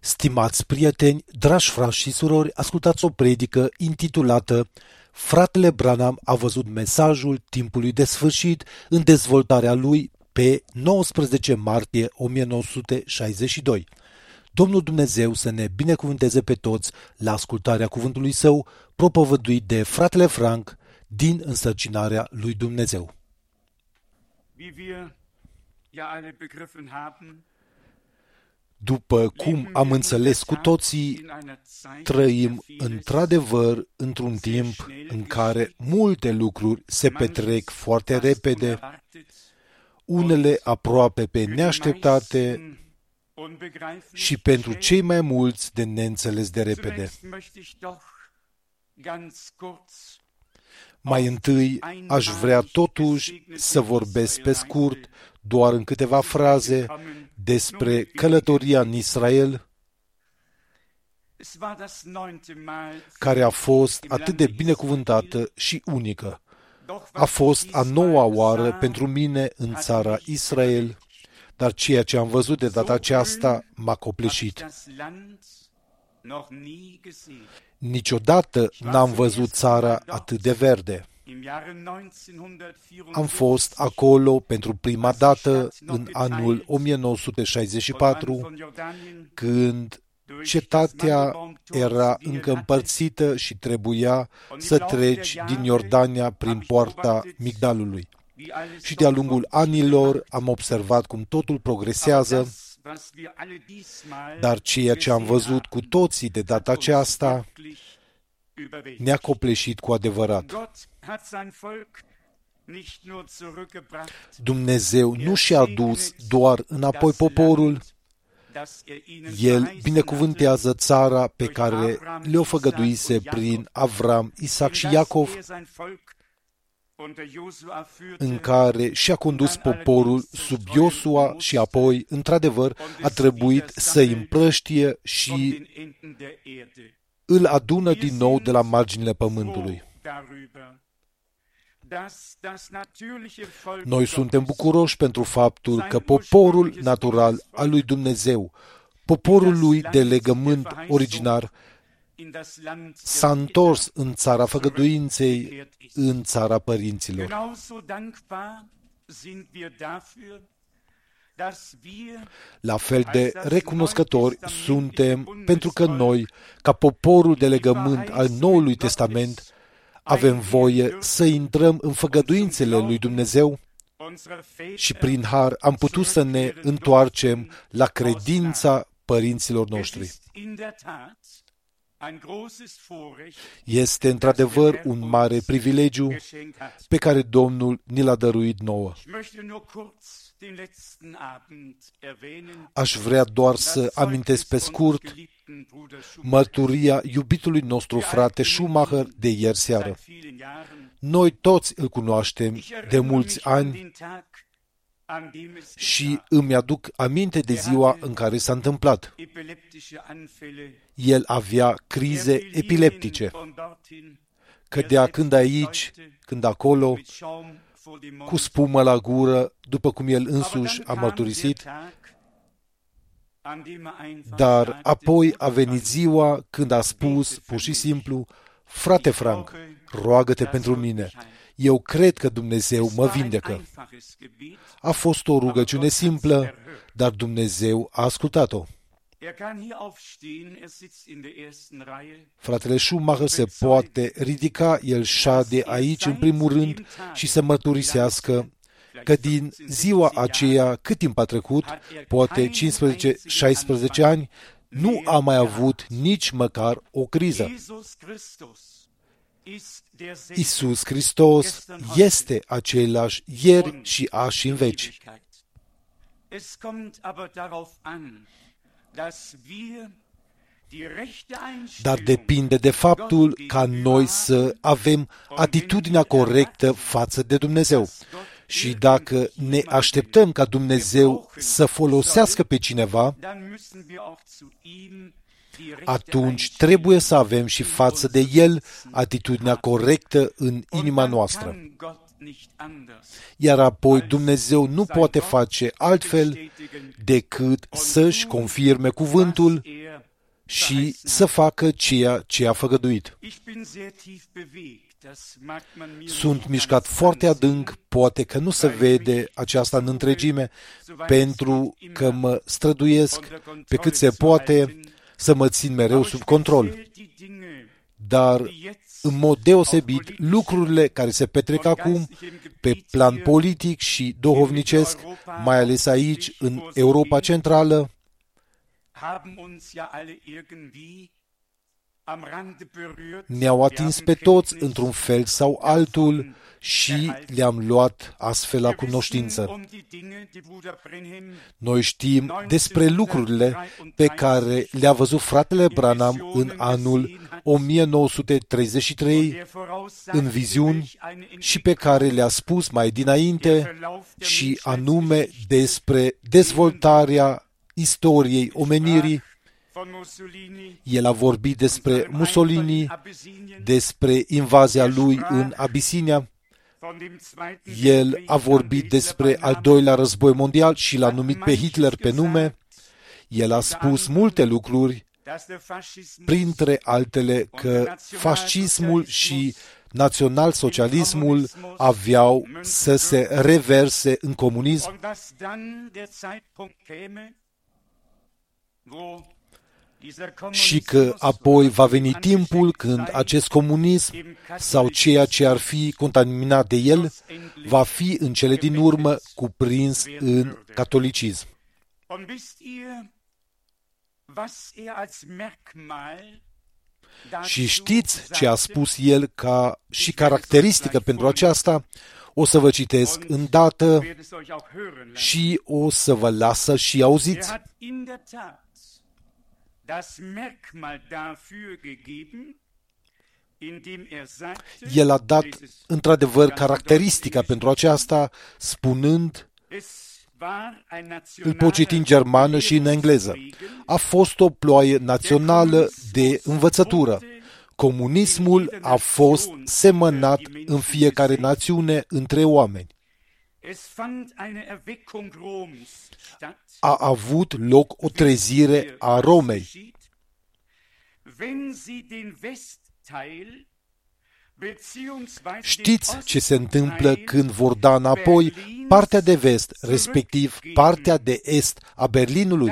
Stimați prieteni, dragi frați și surori, ascultați o predică intitulată Fratele Branham a văzut mesajul timpului de sfârșit în dezvoltarea lui pe 19 martie 1962. Domnul Dumnezeu să ne binecuvânteze pe toți la ascultarea cuvântului său propovăduit de fratele Frank din însărcinarea lui Dumnezeu. După cum am înțeles cu toții, trăim într-adevăr într-un timp în care multe lucruri se petrec foarte repede, unele aproape pe neașteptate și pentru cei mai mulți de neînțeles de repede. Mai întâi, aș vrea totuși să vorbesc pe scurt, doar în câteva fraze, despre călătoria în Israel, care a fost atât de binecuvântată și unică. A fost a noua oară pentru mine în țara Israel, dar ceea ce am văzut de data aceasta m-a copleșit. Niciodată n-am văzut țara atât de verde. Am fost acolo pentru prima dată în anul 1964, când cetatea era încă împărțită și trebuia să treci din Iordania prin poarta Migdalului. Și de-a lungul anilor am observat cum totul progresează, dar ceea ce am văzut cu toții de data aceasta ne-a copleșit cu adevărat. Dumnezeu nu și-a dus doar înapoi poporul, El binecuvântează țara pe care le-o făgăduise prin Avram, Isaac și Iacov, în care și-a condus poporul sub Iosua și apoi, într-adevăr, a trebuit să-i împrăștie și îl adună din nou de la marginile pământului. Noi suntem bucuroși pentru faptul că poporul natural al lui Dumnezeu, poporul lui de legământ originar, s-a întors în țara făgăduinței, în țara părinților. La fel de recunoscători suntem pentru că noi, ca poporul de legământ al Noului Testament, avem voie să intrăm în făgăduințele lui Dumnezeu și prin har am putut să ne întoarcem la credința părinților noștri. Este într-adevăr un mare privilegiu pe care Domnul ni l-a dăruit nouă. Aș vrea doar să amintesc pe scurt mărturia iubitului nostru frate Schumacher de ieri seară. Noi toți îl cunoaștem de mulți ani și îmi aduc aminte de ziua în care s-a întâmplat. El avea crize epileptice. Cădea când aici, când acolo, cu spumă la gură, după cum el însuși a mărturisit, dar apoi a venit ziua când a spus pur și simplu: frate Frank, roagă-te pentru mine. Eu cred că Dumnezeu mă vindecă. A fost o rugăciune simplă, dar Dumnezeu a ascultat-o. Fratele Schumacher se poate ridica, el șade aici în primul rând și să mărturisească că din ziua aceea, cât timp a trecut, poate 15-16 ani, nu a mai avut nici măcar o criză. Iisus Hristos este același ieri și azi și în veci. Dar depinde de faptul ca noi să avem atitudinea corectă față de Dumnezeu. Și dacă ne așteptăm ca Dumnezeu să folosească pe cineva, atunci trebuie să avem și față de El atitudinea corectă în inima noastră. Iar apoi Dumnezeu nu poate face altfel decât să-și confirme cuvântul și să facă ceea ce a făgăduit. Sunt mișcat foarte adânc, poate că nu se vede aceasta în întregime, pentru că mă străduiesc pe cât se poate să mă țin mereu sub control. Dar, în mod deosebit, lucrurile care se petrec acum, pe plan politic și duhovnicesc, mai ales aici, în Europa Centrală, ne-au atins pe toți într-un fel sau altul și le-am luat astfel la cunoștință. Noi știm despre lucrurile pe care le-a văzut fratele Branham în anul 1933 în viziuni și pe care le-a spus mai dinainte, și anume despre dezvoltarea istoriei omenirii. El a vorbit despre Mussolini, despre invazia lui în Abisinia. El a vorbit despre al doilea război mondial și l-a numit pe Hitler pe nume. El a spus multe lucruri, printre altele că fascismul și național-socialismul aveau să se reverse în comunism și că apoi va veni timpul când acest comunism sau ceea ce ar fi contaminat de el va fi în cele din urmă cuprins în catolicism. Și știți ce a spus el ca și caracteristică pentru aceasta? O să vă citesc îndată și o să vă lasă și auziți. El a dat într-adevăr caracteristica pentru aceasta, spunând, îl pot citi în germană și în engleză, a fost o ploaie națională de învățătură. Comunismul a fost semănat în fiecare națiune între oameni. A avut loc o trezire a Romei. Știți ce se întâmplă când vor da înapoi partea de vest, respectiv partea de est a Berlinului?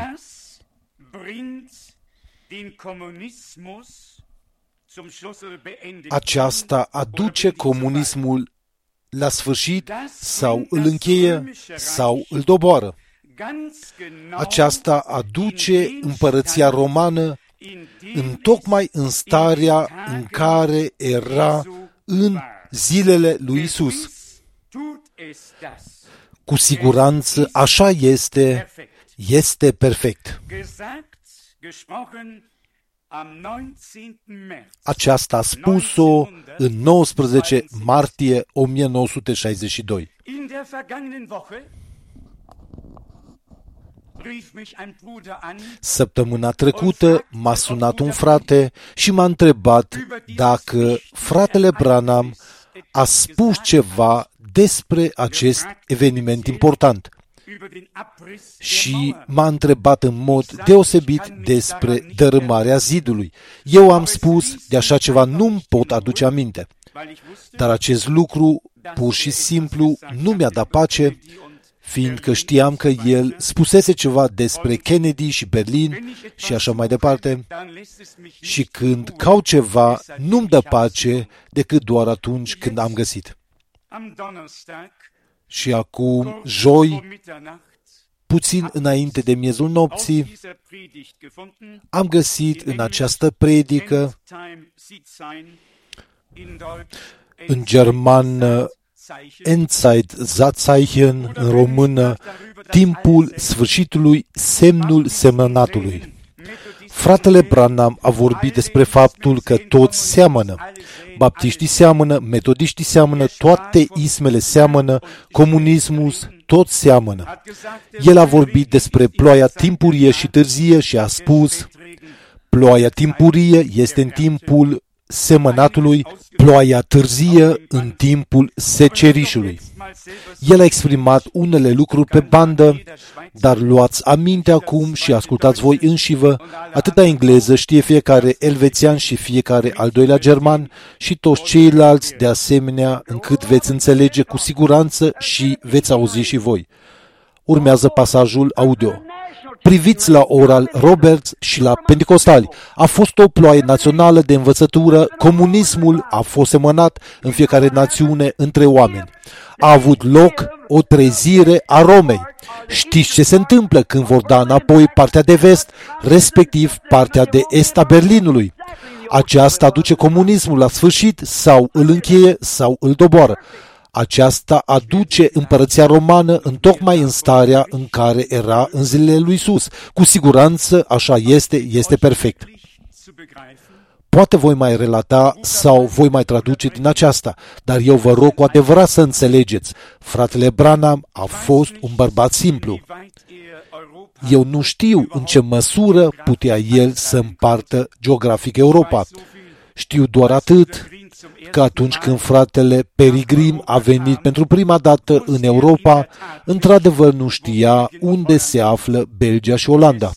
Aceasta aduce comunismul la sfârșit sau îl încheie sau îl doboară. Aceasta aduce împărăția romană întocmai în starea în care era în zilele lui Isus. Cu siguranță așa este perfect. Aceasta a spus-o în 19 martie 1962. Săptămâna trecută m-a sunat un frate și m-a întrebat dacă fratele Branham a spus ceva despre acest eveniment important. Și m-a întrebat în mod deosebit despre dărâmarea zidului. Eu am spus, de așa ceva nu-mi pot aduce aminte. Dar acest lucru, pur și simplu, nu mi-a dat pace, fiindcă știam că el spusese ceva despre Kennedy și Berlin și așa mai departe. Și când caut ceva, nu-mi dă pace decât doar atunci când am găsit. Și acum, joi, puțin înainte de miezul nopții, am găsit în această predică, în germană, Endzeit-Satzzeichen, în română, timpul sfârșitului, semnul semănatului. Fratele Branham a vorbit despre faptul că toți seamănă. Baptiștii seamănă, metodiștii seamănă, toate ismele seamănă, comunismul, tot seamănă. El a vorbit despre ploaia timpurie și târzie și a spus, ploaia timpurie este în timpul semănatului, ploaia târzie în timpul secerișului. El a exprimat unele lucruri pe bandă, dar luați aminte acum și ascultați voi înșivă, atâta engleză știe fiecare elvețian și fiecare al doilea german și toți ceilalți de asemenea, încât veți înțelege cu siguranță și veți auzi și voi. Urmează pasajul audio. Priviți la Oral Roberts și la Pentecostali. A fost o ploaie națională de învățătură, comunismul a fost semănat în fiecare națiune între oameni. A avut loc o trezire a Romei. Știți ce se întâmplă când vor da înapoi partea de vest, respectiv partea de est a Berlinului? Aceasta aduce comunismul la sfârșit sau îl încheie sau îl doboară. Aceasta aduce împărăția romană întocmai în starea în care era în zilele lui Iisus. Cu siguranță așa este perfect. Poate voi mai relata sau voi mai traduce din aceasta, dar eu vă rog cu adevărat să înțelegeți. Fratele Branham a fost un bărbat simplu. Eu nu știu în ce măsură putea el să împartă geografic Europa. Știu doar atât că atunci când fratele Peregrin a venit pentru prima dată în Europa, într-adevăr nu știa unde se află Belgia și Olanda.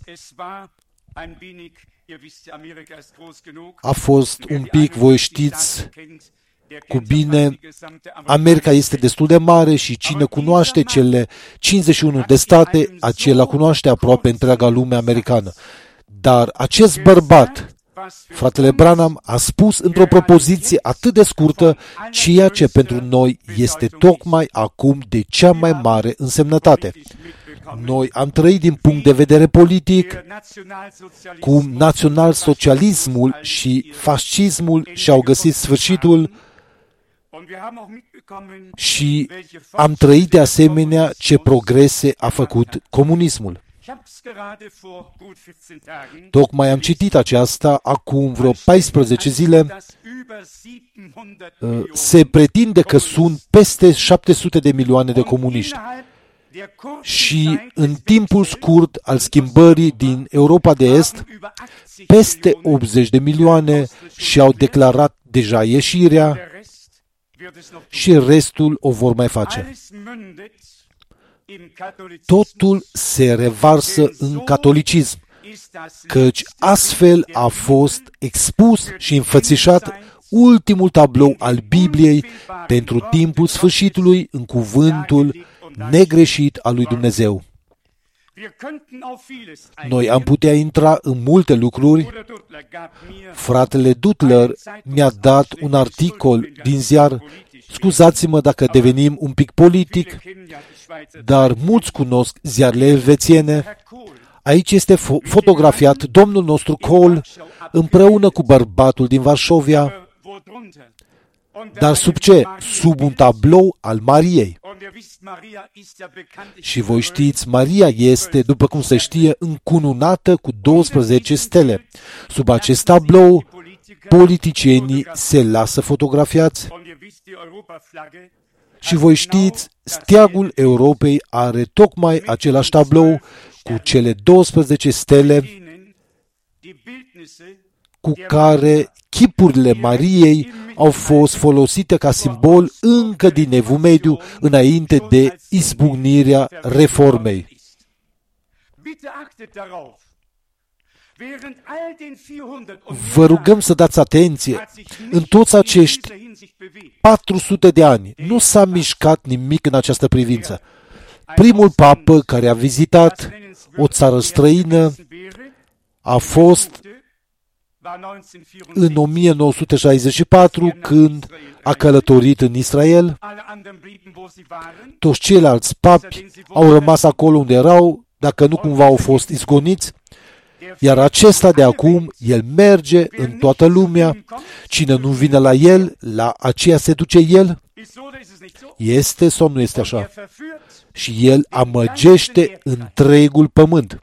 A fost un pic, voi știți cu bine, America este destul de mare și cine cunoaște cele 51 de state, acela cunoaște aproape întreaga lume americană. Dar acest bărbat, fratele Branham, a spus într-o propoziție atât de scurtă ceea ce pentru noi este tocmai acum de cea mai mare însemnătate. Noi am trăit din punct de vedere politic cum național-socialismul și fascismul și-au găsit sfârșitul și am trăit de asemenea ce progrese a făcut comunismul. Tocmai am citit aceasta acum vreo 14 zile. Se pretinde că sunt peste 700 de milioane de comuniști. Și în timpul scurt al schimbării din Europa de Est, peste 80 de milioane și-au declarat deja ieșirea și restul o vor mai face. Totul se revarsă în catolicism, căci astfel a fost expus și înfățișat ultimul tablou al Bibliei pentru timpul sfârșitului în cuvântul negreșit al lui Dumnezeu. Noi am putea intra în multe lucruri. Fratele Dutler mi-a dat un articol din ziar. Scuzați-mă dacă devenim un pic politic, dar mulți cunosc ziarele elvețiene. Aici este fotografiat domnul nostru Kohl împreună cu bărbatul din Varșovia. Dar sub ce? Sub un tablou al Mariei. Și voi știți, Maria este, după cum se știe, încununată cu 12 stele. Sub acest tablou, politicienii se lasă fotografiați. Și voi știți, steagul Europei are tocmai același tablou cu cele 12 stele cu care chipurile Mariei au fost folosite ca simbol încă din Evul Mediu, înainte de izbucnirea reformei. Vă rugăm să dați atenție. În toți acești 400 de ani nu s-a mișcat nimic în această privință. Primul papă care a vizitat o țară străină a fost în 1964, când a călătorit în Israel. Toți ceilalți papi au rămas acolo unde erau, dacă nu cumva au fost izgoniți. Iar acesta de acum, el merge în toată lumea. Cine nu vine la el, la aceea se duce el. Este sau nu este așa? Și el amăgește întregul pământ.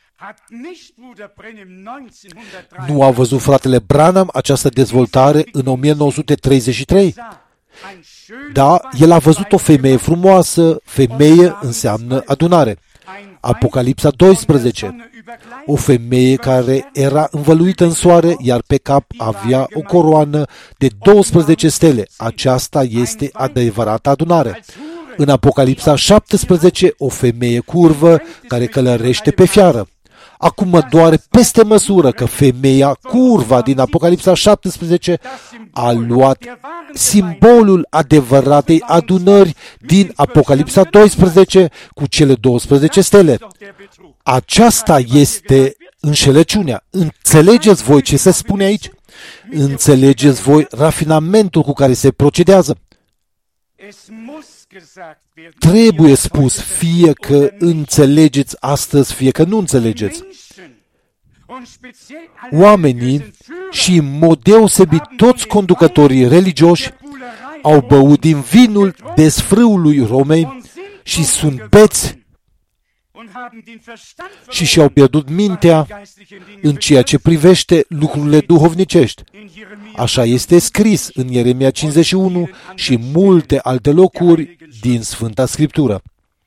Nu a văzut fratele Branham această dezvoltare în 1933? Da, el a văzut o femeie frumoasă, femeie înseamnă adunare. Apocalipsa 12, o femeie care era învăluită în soare, iar pe cap avea o coroană de 12 stele. Aceasta este adevărata adunare. În Apocalipsa 17, o femeie curvă care călărește pe fiară. Acum mă doare peste măsură că femeia curva din Apocalipsa 17 a luat simbolul adevăratei adunări din Apocalipsa 12 cu cele 12 stele. Aceasta este înșelăciunea. Înțelegeți voi ce se spune aici? Înțelegeți voi rafinamentul cu care se procedează? Trebuie spus, fie că înțelegeți astăzi, fie că nu înțelegeți. Oamenii și, în mod deosebit, toți conducătorii religioși au băut din vinul desfrâului Romei și sunt beți și și-au pierdut mintea în ceea ce privește lucrurile duhovnicești. Așa este scris în Ieremia 51 și multe alte locuri din Sfânta Scriptură.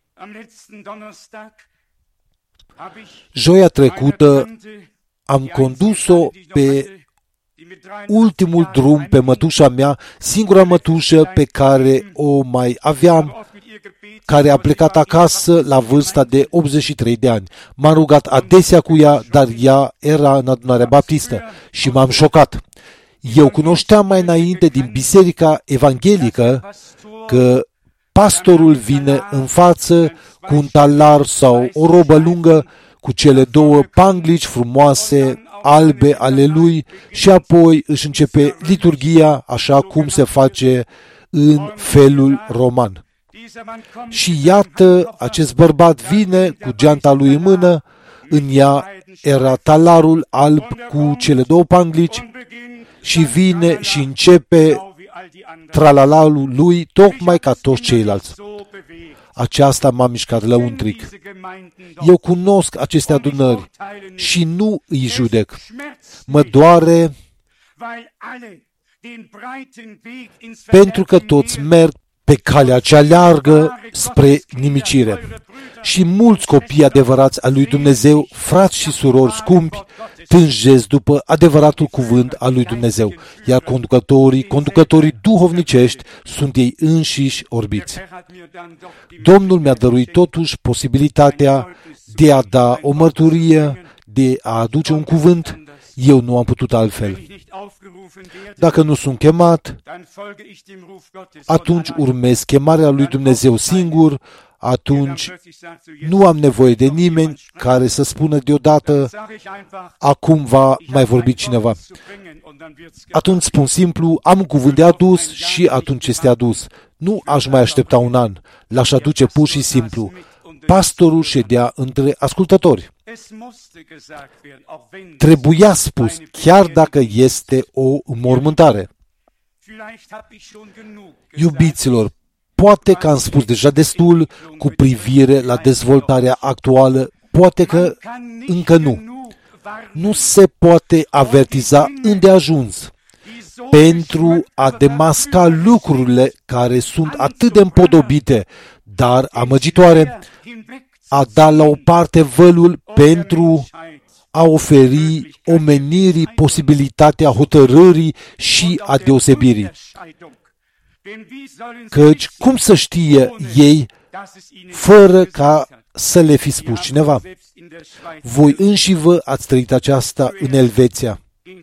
Joia trecută am condus-o pe ultimul drum pe mătușa mea, singura mătușă pe care o mai aveam, care a plecat acasă la vârsta de 83 de ani. M-am rugat adesea cu ea, dar ea era în adunarea baptistă și m-am șocat. Eu cunoșteam mai înainte din biserica evanghelică că pastorul vine în față cu un talar sau o robă lungă cu cele două panglici frumoase, albe ale lui și apoi își începe liturghia așa cum se face în felul roman. Și iată, acest bărbat vine cu geanta lui în mână, în ea era talarul alb cu cele două panglici și vine și începe tralalalul lui tocmai ca toți ceilalți. Aceasta m-a mișcat lăuntric. Eu cunosc aceste adunări și nu îi judec. Mă doare pentru că toți merg pe calea cea largă spre nimicire. Și mulți copii adevărați al lui Dumnezeu, frați și surori scumpi, tânjesc după adevăratul cuvânt al lui Dumnezeu, iar conducătorii duhovnicești sunt ei înșiși orbiți. Domnul mi-a dăruit totuși posibilitatea de a da o mărturie, de a aduce un cuvânt. Eu nu am putut altfel. Dacă nu sunt chemat, atunci urmez chemarea lui Dumnezeu singur, atunci nu am nevoie de nimeni care să spună deodată, acum va mai vorbi cineva. Atunci spun simplu, am un cuvânt de adus și atunci este adus. Nu aș mai aștepta un an, l-aș aduce pur și simplu. Pastorul ședea între ascultători. Trebuia spus, chiar dacă este o înmormântare. Iubiților, poate că am spus deja destul cu privire la dezvoltarea actuală, poate că încă nu. Nu se poate avertiza îndeajuns pentru a demasca lucrurile care sunt atât de împodobite, dar amăgitoare, a da la o parte vălul pentru a oferi omenirii posibilitatea hotărârii și a deosebirii. Căci cum să știe ei fără ca să le fi spus cineva? Voi înși vă ați trăit aceasta în Elveția.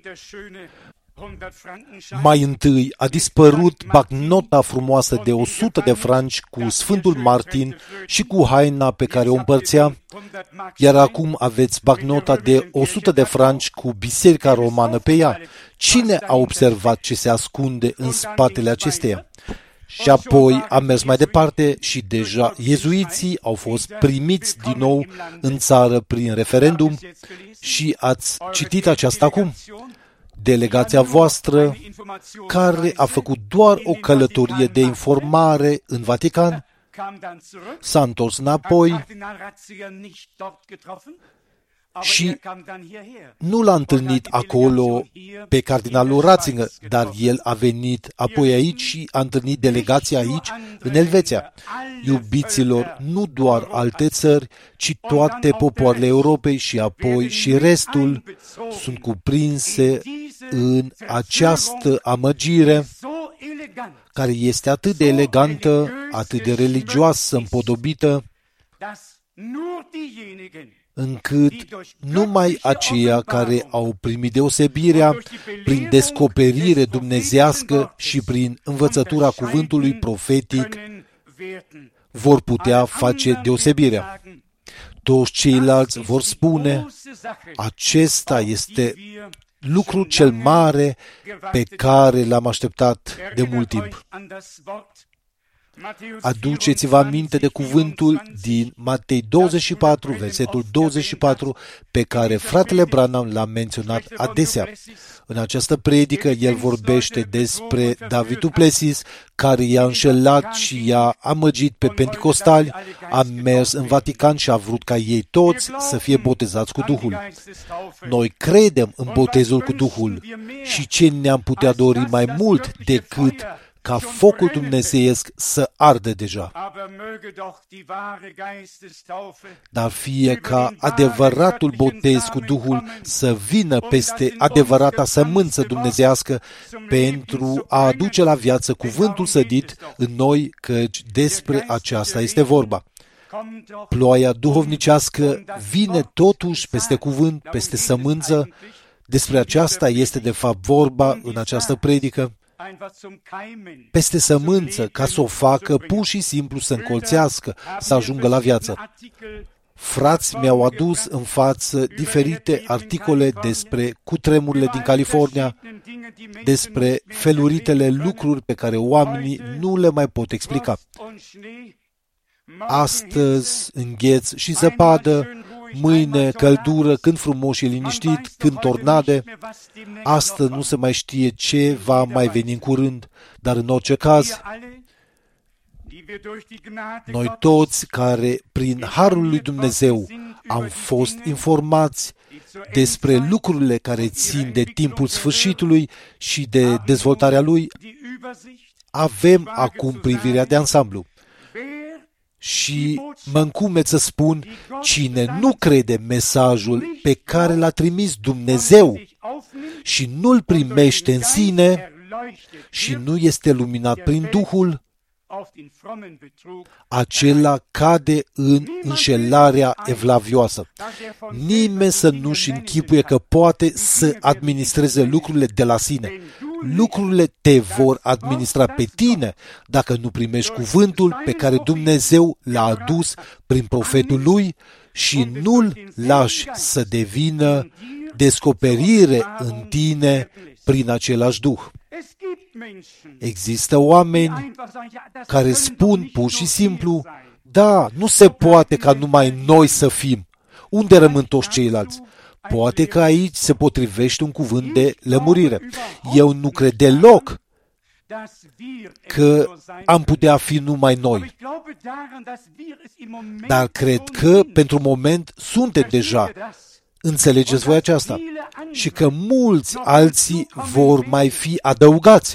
Mai întâi a dispărut bancnota frumoasă de 100 de franci cu Sfântul Martin și cu haina pe care o împărțea, iar acum aveți bancnota de 100 de franci cu Biserica Romană pe ea. Cine a observat ce se ascunde în spatele acesteia? Și apoi am mers mai departe și deja iezuiții au fost primiți din nou în țară prin referendum și ați citit aceasta acum. Delegația voastră, care a făcut doar o călătorie de informare în Vatican, s-a întors înapoi. și nu l-a întâlnit acolo pe cardinalul Ratzinger, dar el a venit apoi aici și a întâlnit delegația aici, în Elveția. Iubiților, nu doar alte țări, ci toate popoarele Europei și apoi și restul sunt cuprinse în această amăgire care este atât de elegantă, atât de religioasă, împodobită, încât numai aceia care au primit deosebirea prin descoperire dumnezească și prin învățătura cuvântului profetic vor putea face deosebirea. Toți ceilalți vor spune, acesta este lucrul cel mare pe care l-am așteptat de mult timp. Aduceți-vă aminte de cuvântul din Matei 24, versetul 24, pe care fratele Branham l-a menționat adesea. În această predică, el vorbește despre David du Plessis, care i-a înșelat și i-a amăgit pe penticostali, a mers în Vatican și a vrut ca ei toți să fie botezați cu Duhul. Noi credem în botezul cu Duhul și ce ne-am putea dori mai mult decât ca focul dumnezeiesc să ardă deja. Dar fie ca adevăratul botez cu Duhul să vină peste adevărata sămânță dumnezeiască pentru a aduce la viață cuvântul sădit în noi, căci despre aceasta este vorba. Ploaia duhovnicească vine totuși peste cuvânt, peste sămânță. Despre aceasta este de fapt vorba în această predică. Peste sămânță, ca să o facă pur și simplu să încolțească, să ajungă la viață. Frați mi-au adus în față diferite articole despre cutremurile din California, despre feluritele lucruri pe care oamenii nu le mai pot explica. Astăzi îngheț și zăpadă, mâine căldură, când frumos și liniștit, când tornade. Astăzi nu se mai știe ce va mai veni în curând, dar în orice caz, noi toți care prin harul lui Dumnezeu am fost informați despre lucrurile care țin de timpul sfârșitului și de dezvoltarea lui, avem acum privirea de ansamblu. Și mă încumet să spun, cine nu crede mesajul pe care l-a trimis Dumnezeu și nu-l primește în sine și nu este luminat prin Duhul, acela cade în înșelarea evlavioasă. Nimeni să nu-și închipuie că poate să administreze lucrurile de la sine. Lucrurile te vor administra pe tine dacă nu primești cuvântul pe care Dumnezeu l-a adus prin profetul lui și nu-l lași să devină descoperire în tine prin același Duh. Există oameni care spun pur și simplu, da, nu se poate ca numai noi să fim. Unde rămân toți ceilalți? Poate că aici se potrivește un cuvânt de lămurire. Eu nu cred deloc că am putea fi numai noi. Dar cred că, pentru moment, suntem deja. Înțelegeți voi aceasta? Și că mulți alții vor mai fi adăugați.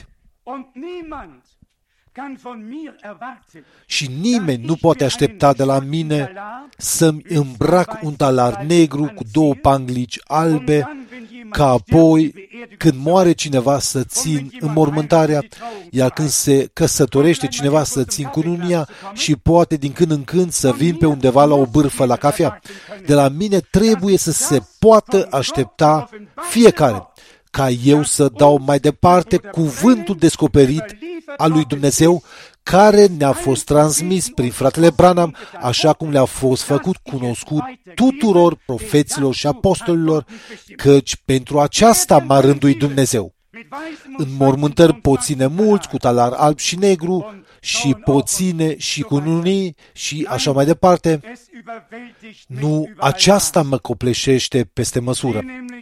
Și nimeni nu poate aștepta de la mine să-mi îmbrac un talar negru cu 2 panglici albe, ca apoi, când moare cineva, să țin înmormântarea, iar când se căsătorește cineva, să țin cununia și poate din când în când să vin pe undeva la o bârfă la cafea. De la mine trebuie să se poată aștepta fiecare, ca eu să dau mai departe cuvântul descoperit al lui Dumnezeu, care ne-a fost transmis prin fratele Branham, așa cum le-a fost făcut cunoscut tuturor profeților și apostolilor, căci pentru aceasta m-a rânduit Dumnezeu. În mormântări pot ține mulți cu talar alb și negru și pot ține și cu unii și așa mai departe. Nu, aceasta mă copleșește peste măsură.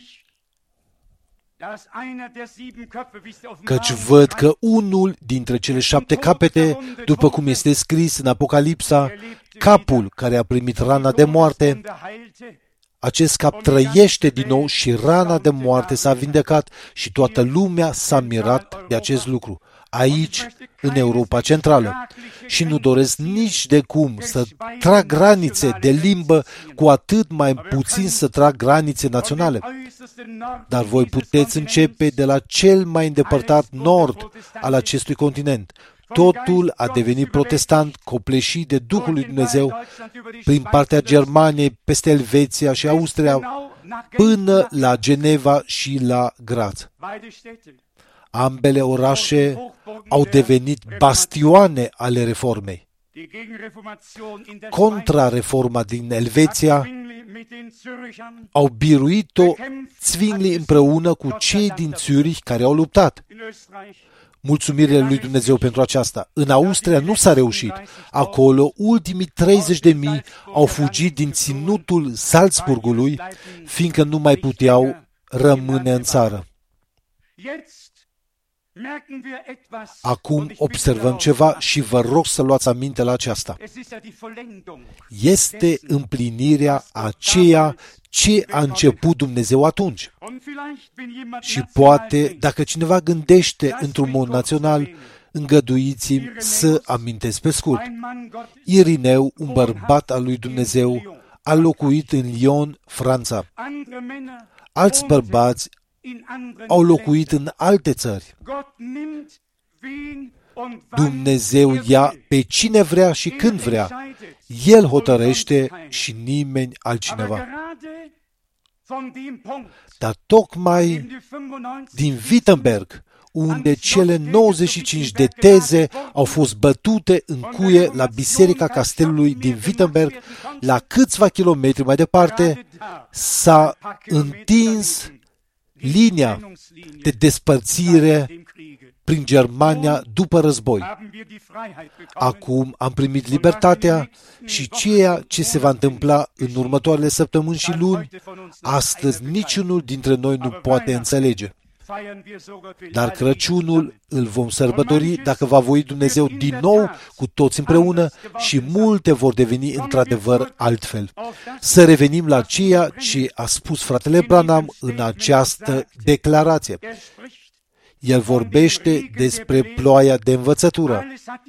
Căci văd că unul dintre cele 7 capete, după cum este scris în Apocalipsa, capul care a primit rana de moarte, acest cap trăiește din nou și rana de moarte s-a vindecat și toată lumea s-a mirat de acest lucru. Aici, în Europa Centrală. Și nu doresc nici de cum să trag granițe de limbă, cu atât mai puțin să trag granițe naționale. Dar voi puteți începe de la cel mai îndepărtat nord al acestui continent. Totul a devenit protestant, copleșit de Duhul lui Dumnezeu, prin partea Germaniei, peste Elveția și Austria, până la Geneva și la Graz. Ambele orașe au devenit bastioane ale reformei. Contra-reforma din Elveția au biruit-o Zwingli împreună cu cei din Zürich care au luptat. Mulțumirile lui Dumnezeu pentru aceasta. În Austria nu s-a reușit. Acolo, ultimii 30.000 au fugit din ținutul Salzburgului, fiindcă nu mai puteau rămâne în țară. Acum observăm ceva și vă rog să luați aminte la aceasta. Este împlinirea aceea ce a început Dumnezeu atunci. Și poate, dacă cineva gândește într-un mod național, îngăduiți-mi să amintesc pe scurt. Irineu, un bărbat al lui Dumnezeu, a locuit în Lyon, Franța. Alți bărbați au locuit în alte țări. Dumnezeu ia pe cine vrea și când vrea. El hotărăște și nimeni altcineva. Dar tocmai din Wittenberg, unde cele 95 de teze au fost bătute în cuie la Biserica Castelului din Wittenberg, la câțiva kilometri mai departe, s-a întins linia de despărțire prin Germania după război. Acum am primit libertatea și ceea ce se va întâmpla în următoarele săptămâni și luni, astăzi niciunul dintre noi nu poate înțelege. Dar Crăciunul îl vom sărbători, dacă va voi Dumnezeu, din nou cu toți împreună și multe vor deveni într-adevăr altfel. Să revenim la ceea ce a spus fratele Branham în această declarație. El vorbește despre ploaia de învățătură.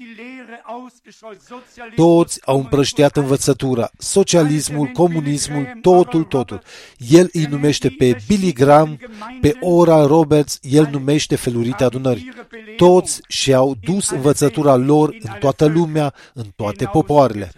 Toți au împrăștiat învățătura, socialismul, comunismul, totul. El îi numește pe Billy Graham, pe Oral Roberts, el numește felurite adunări. Toți și-au dus învățătura lor în toată lumea, în toate popoarele.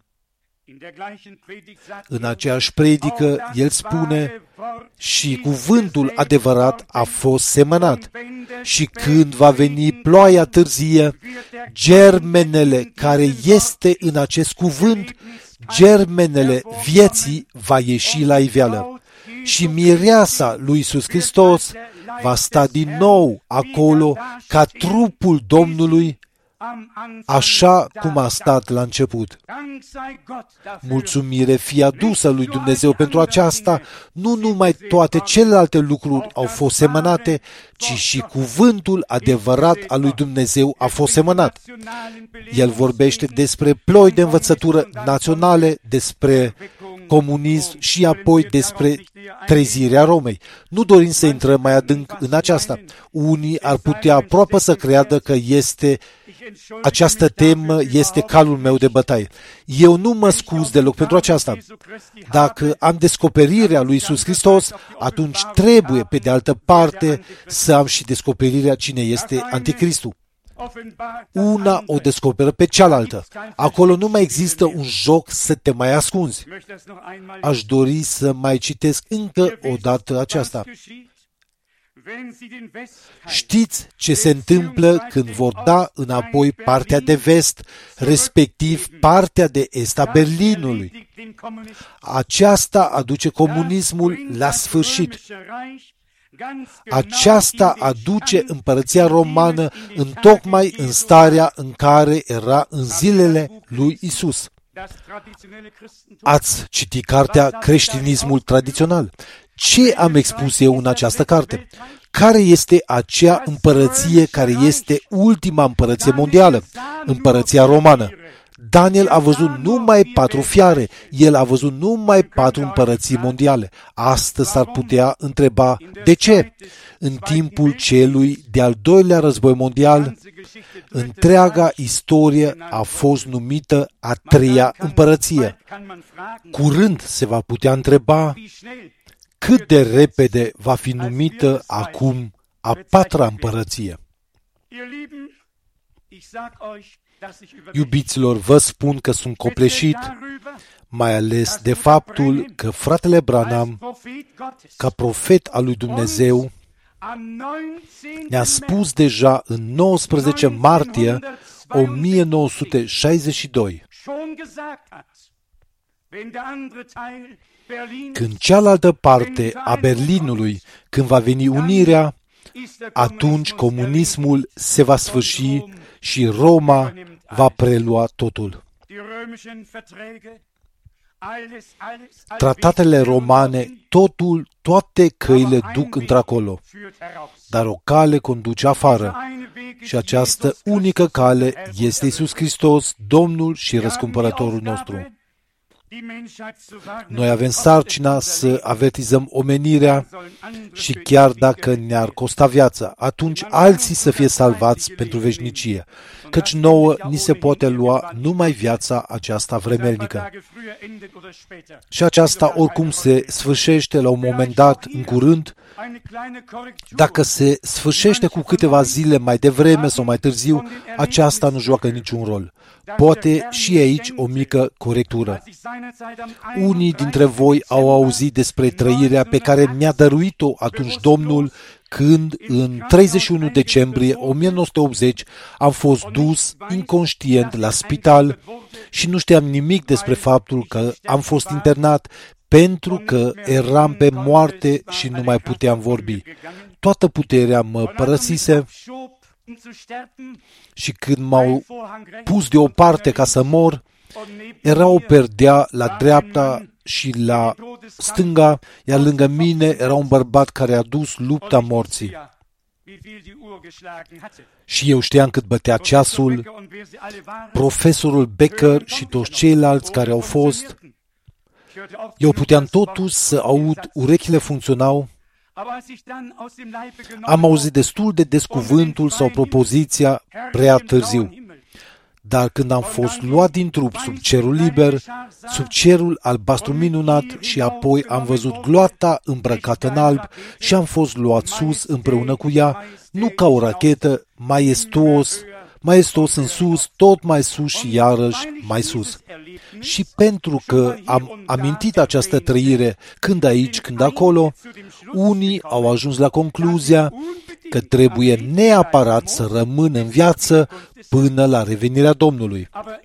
În aceeași predică, el spune: și cuvântul adevărat a fost semănat. Și când va veni ploaia târzie, germenele care este în acest cuvânt, germenele vieții va ieși la iveală. Și mireasa lui Iisus Hristos va sta din nou acolo ca trupul Domnului, așa cum a stat la început. Mulțumire fie adusă lui Dumnezeu pentru aceasta, nu numai toate celelalte lucruri au fost semănate, ci și cuvântul adevărat al lui Dumnezeu a fost semănat. El vorbește despre ploi de învățătură naționale, despre comunism și apoi despre trezirea Romei. Nu dorim să intrăm mai adânc în aceasta. Unii ar putea aproape să creadă că această temă este calul meu de bătaie. Eu nu mă scuz deloc pentru aceasta. Dacă am descoperirea lui Iisus Hristos, atunci trebuie, pe de altă parte, să am și descoperirea cine este Anticristul. Una o descoperă pe cealaltă. Acolo nu mai există un joc să te mai ascunzi. Aș dori să mai citesc încă o dată aceasta. Știți ce se întâmplă când vor da înapoi partea de vest, respectiv partea de est a Berlinului. Aceasta aduce comunismul la sfârșit. Aceasta aduce împărăția romană întocmai în starea în care era în zilele lui Isus. Ați citit cartea Creștinismul tradițional. Ce am expus eu în această carte? Care este acea împărăție care este ultima împărăție mondială? Împărăția romană. Daniel a văzut numai 4 fiare, el a văzut numai 4 împărății mondiale. Astăzi s-ar putea întreba de ce? În timpul celui de-al doilea război mondial, întreaga istorie a fost numită a 3-a împărăție. Curând se va putea întreba cât de repede va fi numită acum a 4-a împărăție. Iubiților, vă spun că sunt copleșit, mai ales de faptul că fratele Branham, ca profet al lui Dumnezeu, ne-a spus deja în 19 martie 1962, când cealaltă parte a Berlinului, când va veni unirea, atunci comunismul se va sfârși și Roma va prelua totul. Tratatele romane, toate căile duc într-acolo, dar o cale conduce afară și această unică cale este Iisus Hristos, Domnul și Răscumpărătorul nostru. Noi avem sarcina să avertizăm omenirea și chiar dacă ne-ar costa viața, atunci alții să fie salvați pentru veșnicie, căci nouă ni se poate lua numai viața aceasta vremelnică. Și aceasta oricum se sfârșește la un moment dat, în curând. Dacă se sfârșește cu câteva zile mai devreme sau mai târziu, aceasta nu joacă niciun rol. Poate și aici o mică corectură. Unii dintre voi au auzit despre trăirea pe care mi-a dăruit-o atunci Domnul, când în 31 decembrie 1980 am fost dus inconștient la spital și nu știam nimic despre faptul că am fost internat pentru că eram pe moarte și nu mai puteam vorbi. Toată puterea mă părăsise și când m-au pus deoparte ca să mor, era o perdea la dreapta și la stânga, iar lângă mine era un bărbat care a dus lupta morții. Și eu știam cât bătea ceasul, profesorul Becker și toți ceilalți care au fost. Eu puteam totuși să aud, urechile funcționau. Am auzit destul de des cuvântul sau propoziția prea târziu. Dar când am fost luat din trup sub cerul liber, sub cerul albastru minunat și apoi am văzut gloata îmbrăcată în alb și am fost luat sus împreună cu ea, nu ca o rachetă, maestos în sus, tot mai sus și iarăși mai sus. Și pentru că am amintit această trăire când aici, când acolo, unii au ajuns la concluzia că trebuie neapărat să rămân în viață până la revenirea Domnului.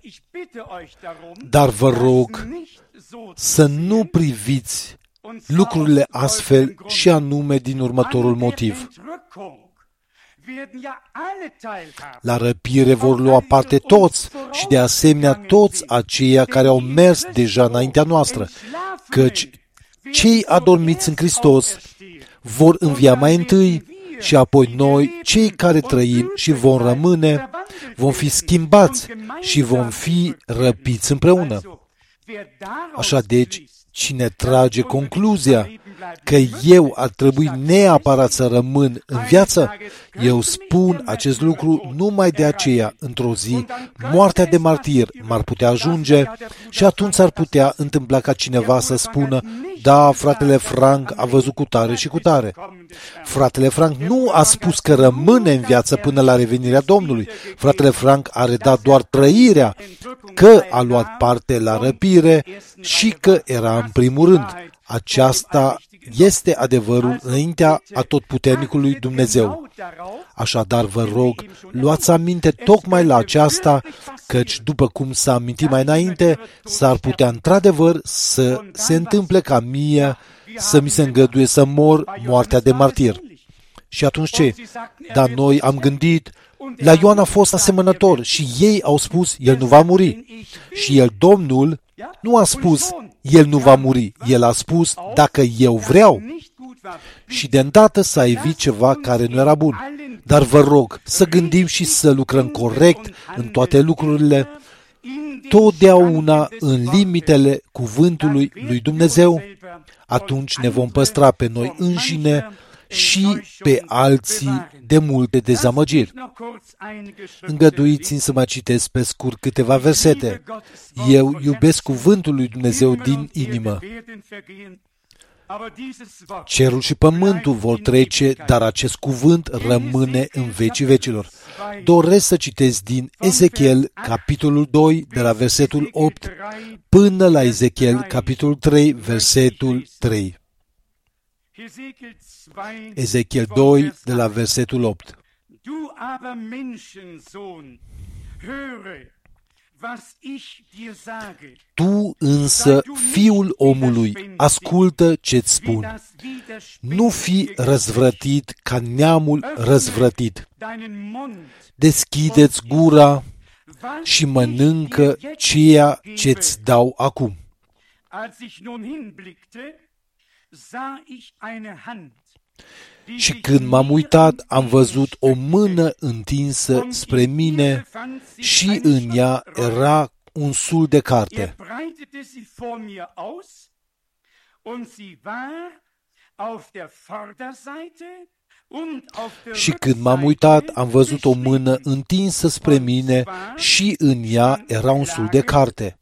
Dar vă rog să nu priviți lucrurile astfel și anume din următorul motiv. La răpire vor lua parte toți și de asemenea toți aceia care au mers deja înaintea noastră, căci cei adormiți în Hristos vor învia mai întâi și apoi noi, cei care trăim și vom rămâne, vom fi schimbați și vom fi răpiți împreună. Așa deci, cine trage concluzia că eu ar trebui neapărat să rămân în viață, eu spun acest lucru numai de aceea, într-o zi, moartea de martir m-ar putea ajunge și atunci s-ar putea întâmpla ca cineva să spună, da, fratele Frank a văzut cu tare și cu tare. Fratele Frank nu a spus că rămâne în viață până la revenirea Domnului. Fratele Frank a redat doar trăirea, că a luat parte la răpire și că era în primul rând. Aceasta este adevărul înaintea atotputernicului Dumnezeu. Așadar, vă rog, luați aminte tocmai la aceasta, căci, după cum s-a amintit mai înainte, s-ar putea într-adevăr să se întâmple ca mie să mi se îngăduie să mor moartea de martir. Și atunci ce? Dar noi am gândit, la Ioan a fost asemănător și ei au spus, el nu va muri. Și el, Domnul, nu a spus, el nu va muri. El a spus, dacă eu vreau. Și de îndată s-a evit ceva care nu era bun. Dar vă rog să gândim și să lucrăm corect în toate lucrurile, totdeauna în limitele cuvântului lui Dumnezeu, atunci ne vom păstra pe noi înșine și pe alții de multe dezamăgiri. Îngăduiți-mi să mai citesc pe scurt câteva versete. Eu iubesc cuvântul lui Dumnezeu din inimă. Cerul și pământul vor trece, dar acest cuvânt rămâne în vecii vecilor. Doresc să citesc din Ezechiel, capitolul 2, de la versetul 8, până la Ezechiel, capitolul 3, versetul 3. Ezechiel 2, de la versetul 8. Du aber Menschensohn, höre, was ich dir sage. Tu însă, fiul omului, ascultă ce-ți spun. Nu fi răzvrătit ca neamul răzvrătit. Deschide-ți gura și mănâncă ceea ce-ți dau acum. Și când m-am uitat, am văzut o mână întinsă spre mine și în ea era un sul de carte. Și când m-am uitat, am văzut o mână întinsă spre mine și în ea era un sul de carte.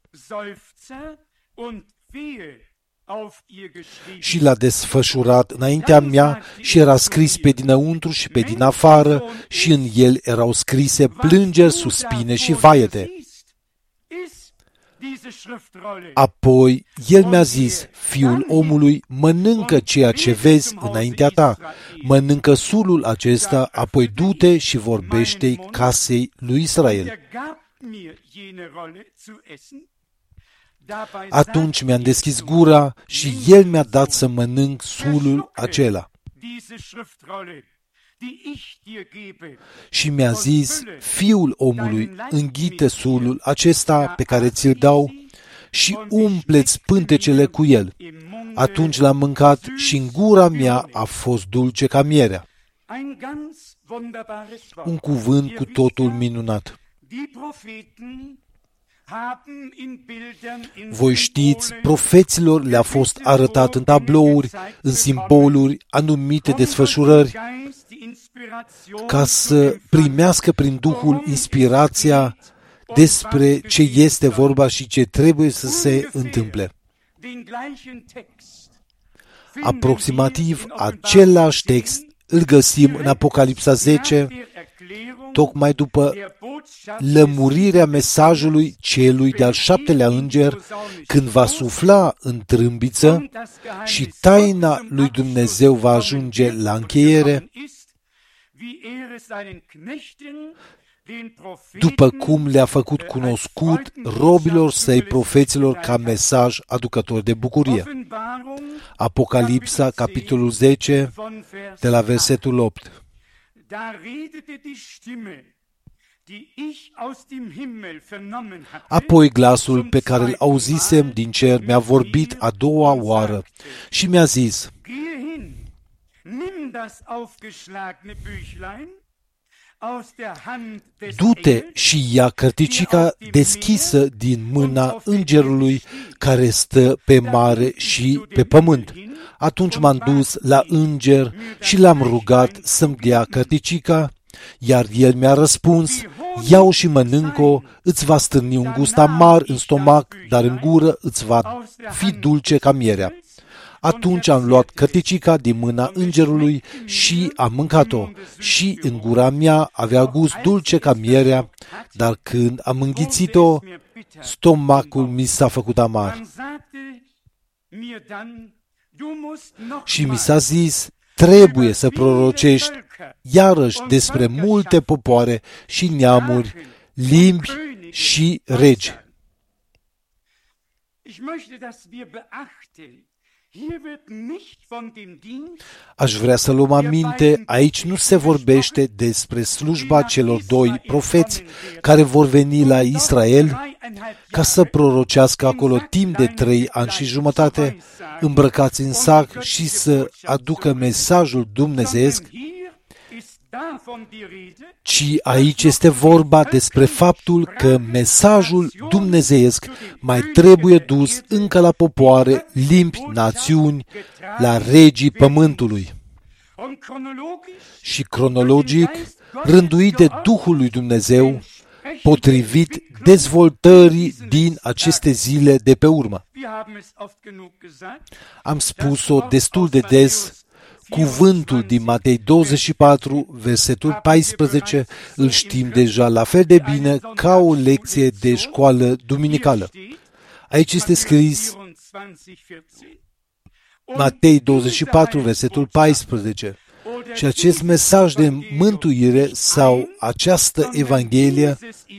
Și l-a desfășurat înaintea mea și era scris pe dinăuntru și pe din afară și în el erau scrise plângeri, suspine și vaiete. Apoi el mi-a zis, fiul omului, mănâncă ceea ce vezi înaintea ta, mănâncă sulul acesta, apoi du-te și vorbește casei lui Israel. Atunci mi-am deschis gura și el mi-a dat să mănânc sulul acela. Și mi-a zis, fiul omului, înghite sulul acesta pe care ți-l dau și umpleți pântecele cu el. Atunci l-am mâncat și în gura mea a fost dulce ca mierea. Un cuvânt cu totul minunat. Voi știți, profeților le-a fost arătat în tablouri, în simboluri, anumite desfășurări, ca să primească prin Duhul inspirația despre ce este vorba și ce trebuie să se întâmple. Aproximativ același text îl găsim în Apocalipsa 10, tocmai după lămurirea mesajului celui de-al 7-lea înger, când va sufla în trâmbiță și taina lui Dumnezeu va ajunge la încheiere, după cum le-a făcut cunoscut robilor săi profeților ca mesaj aducător de bucurie. Apocalipsa, capitolul 10, de la versetul 8. Apoi glasul pe care îl auzisem din cer mi-a vorbit a doua oară și mi-a zis, du-te și ia cărticica deschisă din mâna îngerului care stă pe mare și pe pământ. Atunci m-am dus la înger și l-am rugat să-mi dea cărticica, iar el mi-a răspuns, ia-o și mănânc-o, îți va stârni un gust amar în stomac, dar în gură îți va fi dulce ca mierea. Atunci am luat cărticica din mâna îngerului și am mâncat-o și în gura mea avea gust dulce ca mierea, dar când am înghițit-o, stomacul mi s-a făcut amar. Și mi s-a zis, trebuie să prorocești iarăși despre multe popoare și neamuri, limbi și regi. Aș vrea să luăm aminte, aici nu se vorbește despre slujba celor doi profeți care vor veni la Israel ca să prorocească acolo timp de 3 ani și jumătate, îmbrăcați în sac și să aducă mesajul dumnezeiesc, ci aici este vorba despre faptul că mesajul dumnezeiesc mai trebuie dus încă la popoare, limbi, națiuni, la regii pământului. Și cronologic, rânduit de Duhul lui Dumnezeu, potrivit dezvoltării din aceste zile de pe urmă. Am spus-o destul de des, cuvântul din Matei 24, versetul 14, îl știm deja la fel de bine ca o lecție de școală duminicală. Aici este scris Matei 24, versetul 14. Și acest mesaj de mântuire sau această Evanghelie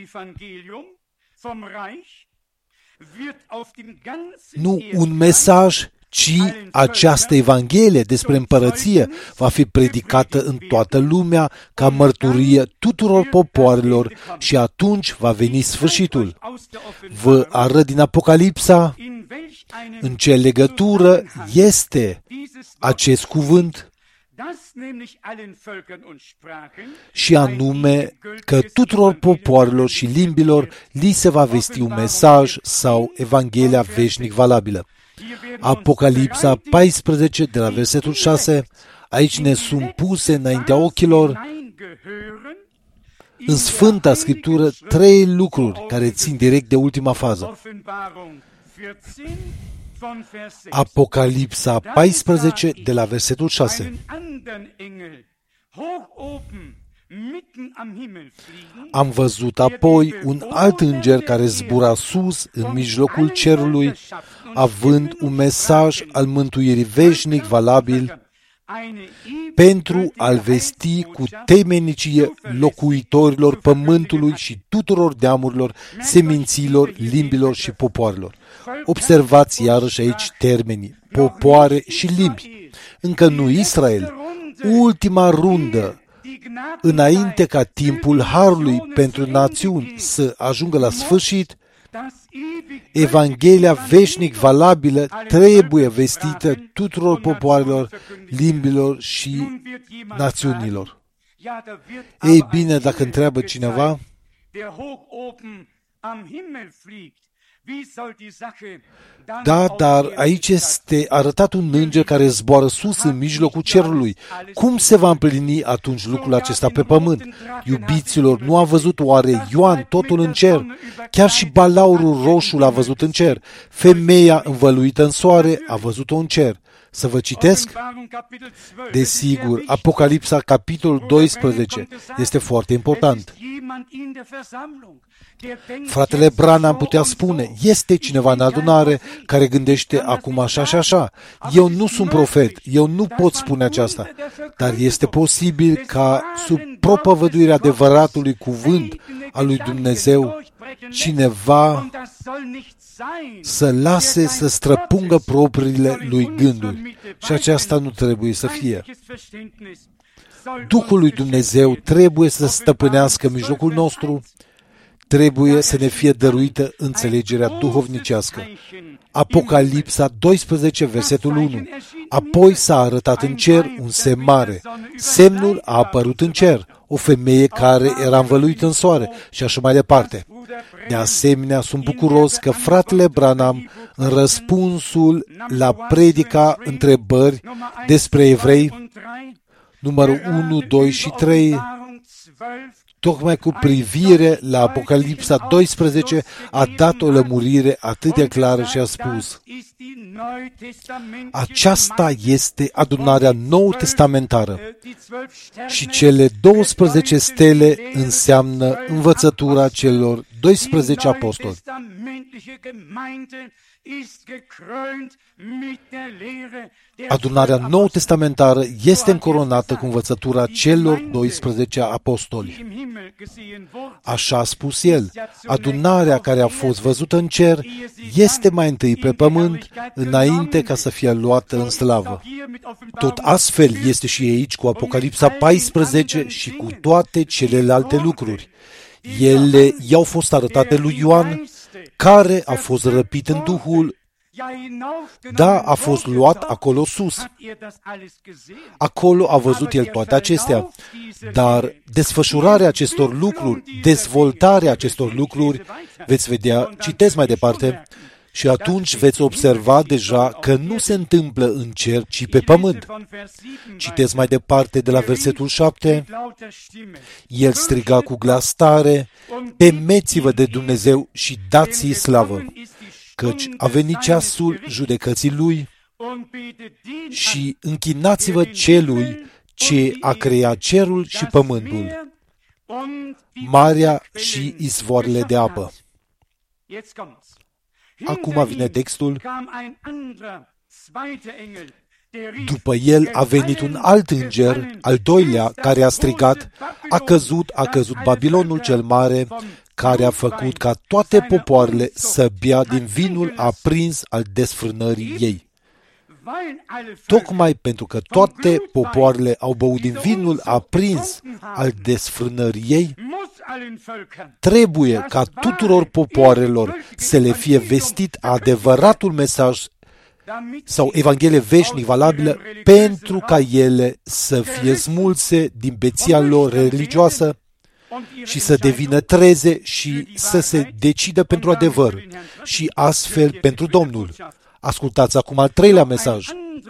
nu un mesaj, ci această Evanghelie despre împărăție va fi predicată în toată lumea ca mărturie tuturor popoarelor și atunci va veni sfârșitul. Vă arăt din Apocalipsa în ce legătură este acest cuvânt și anume că tuturor popoarelor și limbilor li se va vesti un mesaj sau Evanghelia veșnic valabilă. Apocalipsa 14, de la versetul 6, aici ne sunt puse înaintea ochilor în Sfânta Scriptură 3 lucruri care țin direct de ultima fază. Apocalipsa 14, de la versetul 6. Am văzut apoi un alt înger care zbura sus în mijlocul cerului, având un mesaj al mântuirii veșnic valabil pentru a-l vesti cu temenicie locuitorilor pământului și tuturor deamurilor, seminților, limbilor și popoarelor. Observați iarăși aici termenii, popoare și limbi. Încă nu Israel. Ultima rundă, înainte ca timpul harului pentru națiuni să ajungă la sfârșit, Evanghelia veșnic valabilă trebuie vestită tuturor popoarelor, limbilor și națiunilor. Ei bine, dacă întreabă cineva, da, dar aici este arătat un înger care zboară sus în mijlocul cerului. Cum se va împlini atunci lucrul acesta pe pământ? Iubiților, nu a văzut oare Ioan totul în cer? Chiar și balaurul roșu l-a văzut în cer. Femeia învăluită în soare a văzut-o în cer. Să vă citesc? Desigur, Apocalipsa, capitolul 12, este foarte important. Fratele Branham putea spune, este cineva în adunare care gândește acum așa și așa. Eu nu sunt profet, eu nu pot spune aceasta, dar este posibil ca sub propovăduirea adevăratului cuvânt al lui Dumnezeu cineva să lase să străpungă propriile lui gânduri. Și aceasta nu trebuie să fie. Duhul lui Dumnezeu trebuie să stăpânească în mijlocul nostru, trebuie să ne fie dăruită înțelegerea duhovnicească. Apocalipsa 12, versetul 1. Apoi s-a arătat în cer un semn mare. Semnul a apărut în cer, o femeie care era învăluită în soare și așa mai departe. De asemenea, sunt bucuros că fratele Branham, în răspunsul la predica întrebări despre evrei, numărul 1, 2 și 3, tocmai cu privire la Apocalipsa 12, a dat o lămurire atât de clară și a spus: aceasta este adunarea nou-testamentară și cele 12 stele înseamnă învățătura celor 12 apostoli. Adunarea nou-testamentară este încoronată cu învățătura celor 12 apostoli. Așa a spus el, adunarea care a fost văzută în cer este mai întâi pe pământ, înainte ca să fie luată în slavă. Tot astfel este și aici cu Apocalipsa 14 și cu toate celelalte lucruri. Ele i-au fost arătate lui Ioan, care a fost răpit în Duhul Da, a fost luat acolo sus. Acolo a văzut el toate acestea. Dar desfășurarea acestor lucruri, dezvoltarea acestor lucruri, veți vedea, citesc mai departe, și atunci veți observa deja că nu se întâmplă în cer, ci pe pământ. Citesc mai departe de la versetul 7. El striga cu glas tare, temeți-vă de Dumnezeu și dați-i slavă, căci a venit ceasul judecății Lui și închinați-vă celui ce a creat cerul și pământul, marea și izvoarele de apă. Acum vine textul. După el a venit un alt înger, al doilea, care a strigat, a căzut Babilonul cel mare, care a făcut ca toate popoarele să bea din vinul aprins al desfrânării ei. Tocmai pentru că toate popoarele au băut din vinul aprins al desfrânării ei, trebuie ca tuturor popoarelor să le fie vestit adevăratul mesaj sau Evanghelie veșnic valabilă, pentru ca ele să fie smulse din beția lor religioasă și să devină treze și să se decidă pentru adevăr și astfel pentru Domnul. Ascultați acum al treilea mesaj.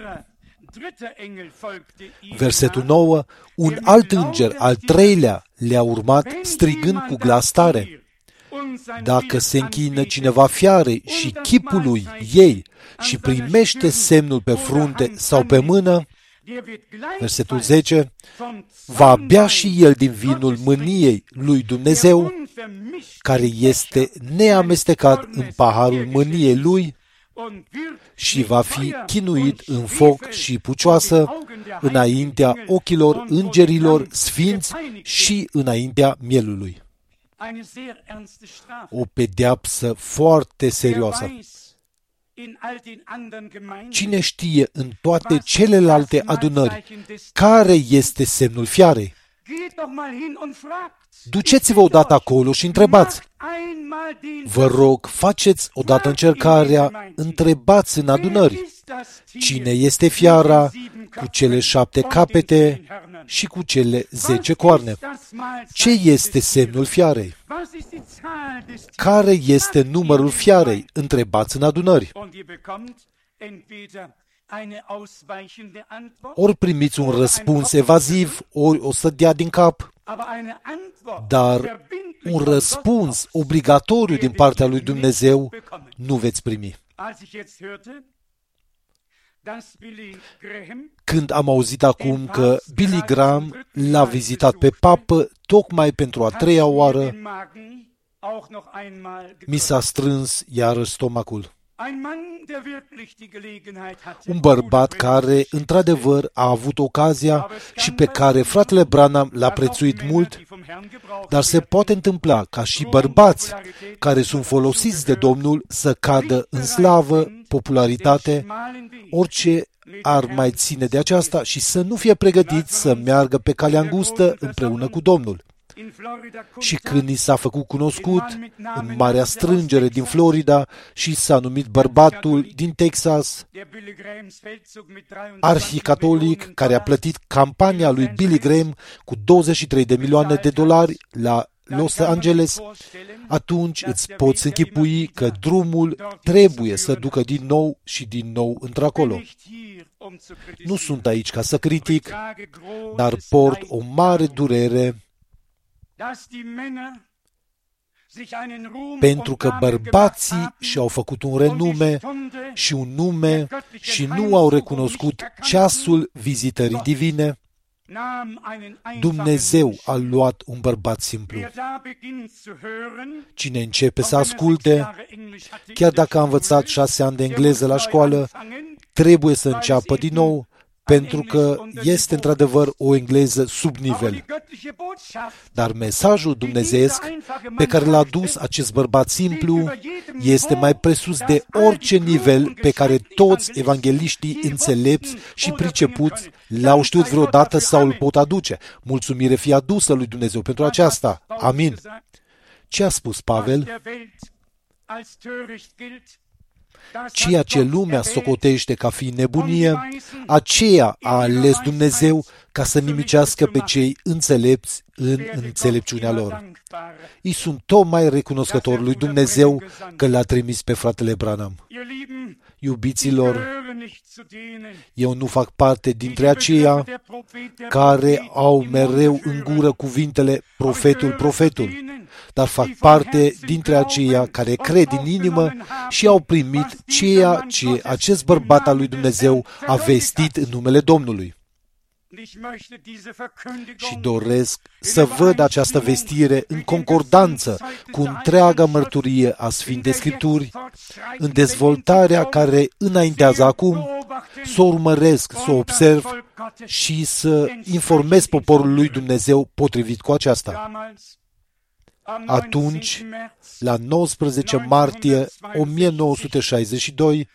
Versetul 9. Un alt înger, al treilea, le-a urmat strigând cu glas tare. Dacă se închină cineva fiarei și chipului ei și primește semnul pe frunte sau pe mână, versetul 10, va bea și el din vinul mâniei lui Dumnezeu, care este neamestecat în paharul mâniei lui, și va fi chinuit în foc și pucioasă înaintea ochilor îngerilor sfinți și înaintea mielului. O pedeapsă foarte serioasă. Cine știe în toate celelalte adunări care este semnul fiarei? Duceți-vă odată acolo și întrebați. Vă rog, faceți odată încercarea, întrebați în adunări. Cine este fiara cu cele 7 capete și cu cele 10 coarne? Ce este semnul fiarei? Care este numărul fiarei? Întrebați în adunări. Ori primiți un răspuns evaziv, ori o să dea din cap. Dar un răspuns obligatoriu din partea lui Dumnezeu nu veți primi. Când am auzit acum că Billy Graham l-a vizitat pe papă tocmai pentru a 3-a oară, mi s-a strâns iarăși stomacul. Un bărbat care, într-adevăr, a avut ocazia și pe care fratele Branham l-a prețuit mult, dar se poate întâmpla ca și bărbați care sunt folosiți de Domnul să cadă în slavă, popularitate, orice ar mai ține de aceasta și să nu fie pregătiți să meargă pe calea îngustă împreună cu Domnul. Și când i s-a făcut cunoscut în marea strângere din Florida și s-a numit bărbatul din Texas, arhicatolic, care a plătit campania lui Billy Graham cu $23 milioane la Los Angeles, atunci îți poți închipui că drumul trebuie să ducă din nou și din nou într-acolo. Nu sunt aici ca să critic, dar port o mare durere pentru că bărbații și-au făcut un renume și un nume și nu au recunoscut ceasul vizitării divine. Dumnezeu a luat un bărbat simplu. Cine începe să asculte, chiar dacă a învățat 6 ani de engleză la școală, trebuie să înceapă din nou, pentru că este într-adevăr o engleză sub nivel. Dar mesajul dumnezeiesc pe care l-a dus acest bărbat simplu este mai presus de orice nivel pe care toți evangeliștii înțelepți și pricepuți l-au știut vreodată sau îl pot aduce. Mulțumire fie adusă lui Dumnezeu pentru aceasta. Amin. Ce a spus Pavel? Ceea ce lumea socotește ca fiind nebunie, aceea a ales Dumnezeu ca să nimicească pe cei înțelepți în înțelepciunea lor. Îi sunt tocmai recunoscători lui Dumnezeu că l-a trimis pe fratele Branham. Iubiților, eu nu fac parte dintre aceia care au mereu în gură cuvintele profetul, dar fac parte dintre aceia care cred în inimă și au primit ceea ce acest bărbat al lui Dumnezeu a vestit în numele Domnului. Și doresc să văd această vestire în concordanță cu întreaga mărturie a Sfintei Scripturi, în dezvoltarea care înaintează acum, să o urmăresc, să o observ și să informez poporul lui Dumnezeu potrivit cu aceasta. Atunci, la 19 martie 1962,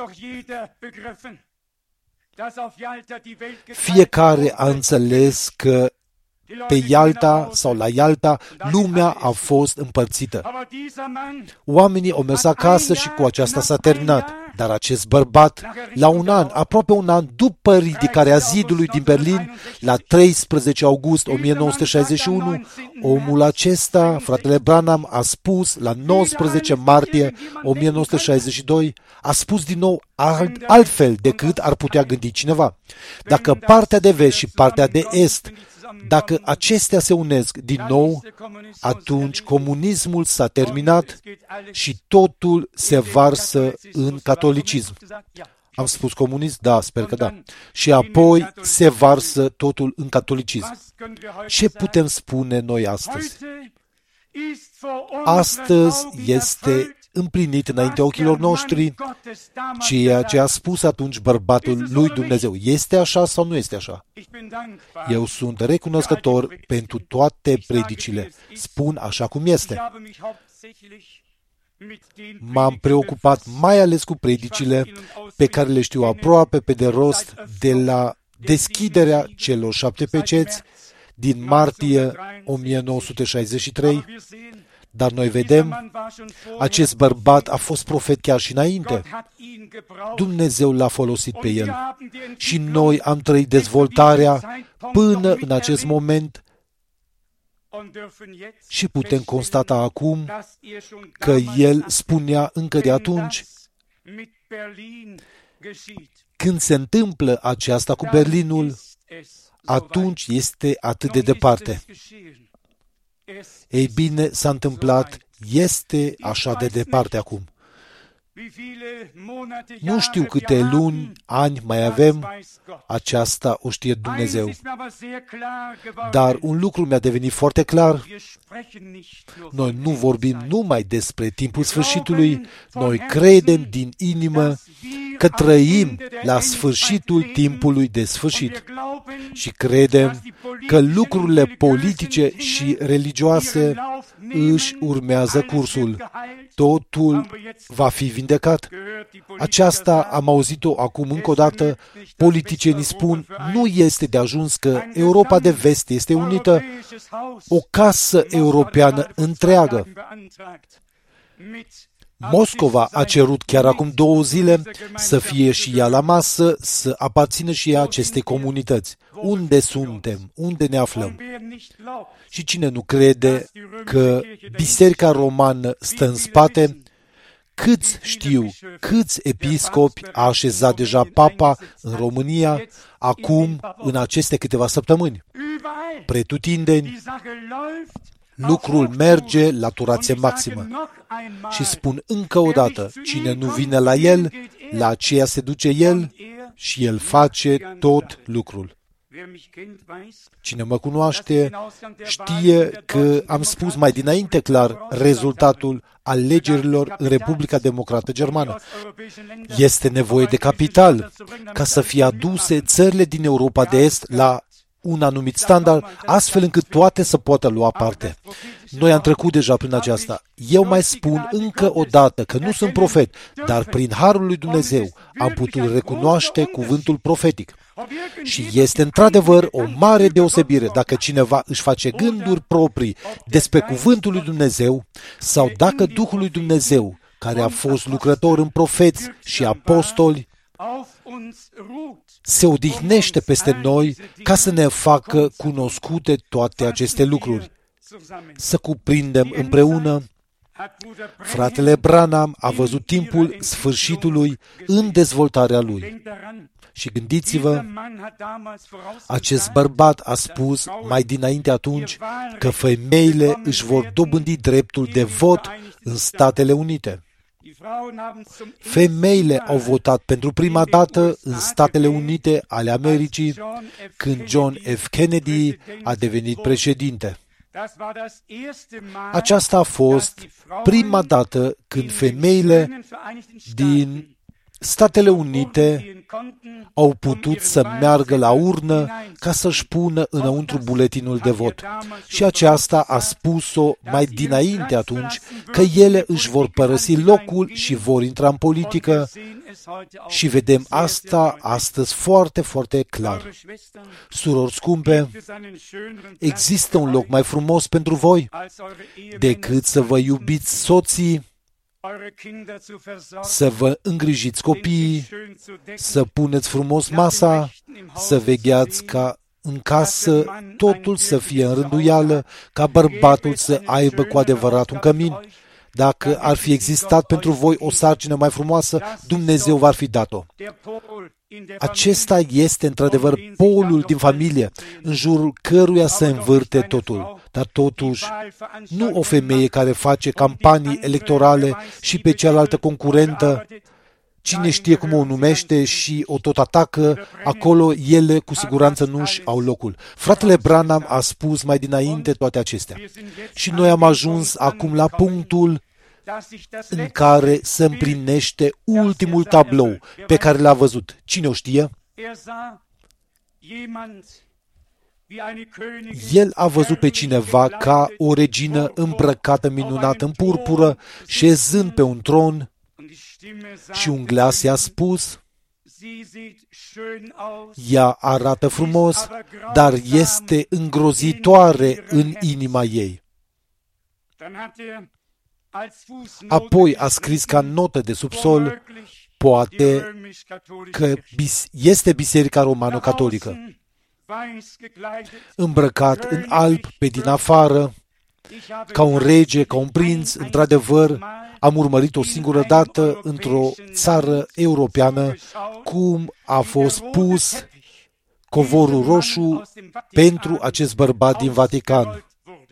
fiecare a înțeles că pe Ialta sau la Ialta lumea a fost împărțită. Oamenii au mers acasă și cu aceasta s-a terminat. Dar acest bărbat, la un an, aproape un an după ridicarea zidului din Berlin, la 13 august 1961, omul acesta, fratele Branham, a spus, la 19 martie 1962, a spus din nou altfel decât ar putea gândi cineva. Dacă partea de vest și partea de est, dacă acestea se unesc din nou, atunci comunismul s-a terminat și totul se varsă în catolicism. Am spus comunism? Da, sper că da. Și apoi se varsă totul în catolicism. Ce putem spune noi astăzi? Astăzi este împlinit înaintea ochilor noștri ceea ce a spus atunci bărbatul lui Dumnezeu. Este așa sau nu este așa? Eu sunt recunoscător pentru toate predicile. Spun așa cum este. M-am preocupat mai ales cu predicile pe care le știu aproape pe de rost de la deschiderea celor 7 peceți din martie 1963, dar noi vedem, acest bărbat a fost profet chiar și înainte. Dumnezeu l-a folosit pe el și noi am trăit dezvoltarea până în acest moment și putem constata acum că el spunea încă de atunci, când se întâmplă aceasta cu Berlinul, atunci este atât de departe. Ei bine, s-a întâmplat, este așa de departe acum. Nu știu câte luni, ani mai avem, aceasta o știe Dumnezeu. Dar un lucru mi-a devenit foarte clar. Noi nu vorbim numai despre timpul sfârșitului, noi credem din inimă că trăim la sfârșitul timpului de sfârșit și credem că lucrurile politice și religioase își urmează cursul. Totul va fi vindecat. Aceasta am auzit-o acum încă o dată. Politicienii spun, nu este de ajuns că Europa de Vest este unită, o casă europeană întreagă. Moscova a cerut chiar acum 2 zile să fie și ea la masă, să aparțină și ea acestei comunități. Unde suntem? Unde ne aflăm? Și cine nu crede că Biserica Romană stă în spate, câți știu, câți episcopi a așezat deja Papa în România, acum, în aceste câteva săptămâni? Pretutindeni, lucrul merge la turație maximă. Și spun încă o dată, cine nu vine la el, la aceea se duce el și el face tot lucrul. Cine mă cunoaște știe că am spus mai dinainte clar rezultatul alegerilor în Republica Democrată Germană. Este nevoie de capital ca să fie aduse țările din Europa de Est la un anumit standard, astfel încât toate să poată lua parte. Noi am trecut deja prin aceasta. Eu mai spun încă o dată că nu sunt profet, dar prin harul lui Dumnezeu am putut recunoaște cuvântul profetic. Și este într-adevăr o mare deosebire dacă cineva își face gânduri proprii despre cuvântul lui Dumnezeu sau dacă Duhul lui Dumnezeu, care a fost lucrător în profeți și apostoli, se odihnește peste noi ca să ne facă cunoscute toate aceste lucruri. Să cuprindem împreună. Fratele Branham a văzut timpul sfârșitului în dezvoltarea lui. Și gândiți-vă, acest bărbat a spus mai dinainte atunci că femeile își vor dobândi dreptul de vot în Statele Unite. Femeile au votat pentru prima dată în Statele Unite ale Americii când John F. Kennedy a devenit președinte. Aceasta a fost prima dată când femeile din Statele Unite au putut să meargă la urnă ca să-și pună înăuntru buletinul de vot. Și aceasta a spus-o mai dinainte atunci că ele își vor părăsi locul și vor intra în politică și vedem asta astăzi foarte, foarte clar. Surori scumpe, există un loc mai frumos pentru voi decât să vă iubiți soții, să vă îngrijiți copiii, să puneți frumos masa, să vegheați ca în casă totul să fie în rânduială, ca bărbatul să aibă cu adevărat un cămin. Dacă ar fi existat pentru voi o sarcină mai frumoasă, Dumnezeu v-ar fi dat-o. Acesta este într-adevăr polul din familie, în jurul căruia se învârte totul. Dar totuși, nu o femeie care face campanii electorale și pe cealaltă concurentă, cine știe cum o numește și o tot atacă, acolo ele cu siguranță nu-și au locul. Fratele Branham a spus mai dinainte toate acestea. Și noi am ajuns acum la punctul în care se împlinește ultimul tablou pe care l-a văzut. Cine o știe? El a văzut pe cineva ca o regină îmbrăcată minunat în purpură, șezând pe un tron, și un glas i-a spus: ea arată frumos, dar este îngrozitoare în inima ei. Apoi a scris ca notă de subsol, poate că este Biserica Romano-Catolică. Îmbrăcat în alb pe din afară, ca un rege, ca un prinț, într-adevăr, am urmărit o singură dată într-o țară europeană cum a fost pus covorul roșu pentru acest bărbat din Vatican.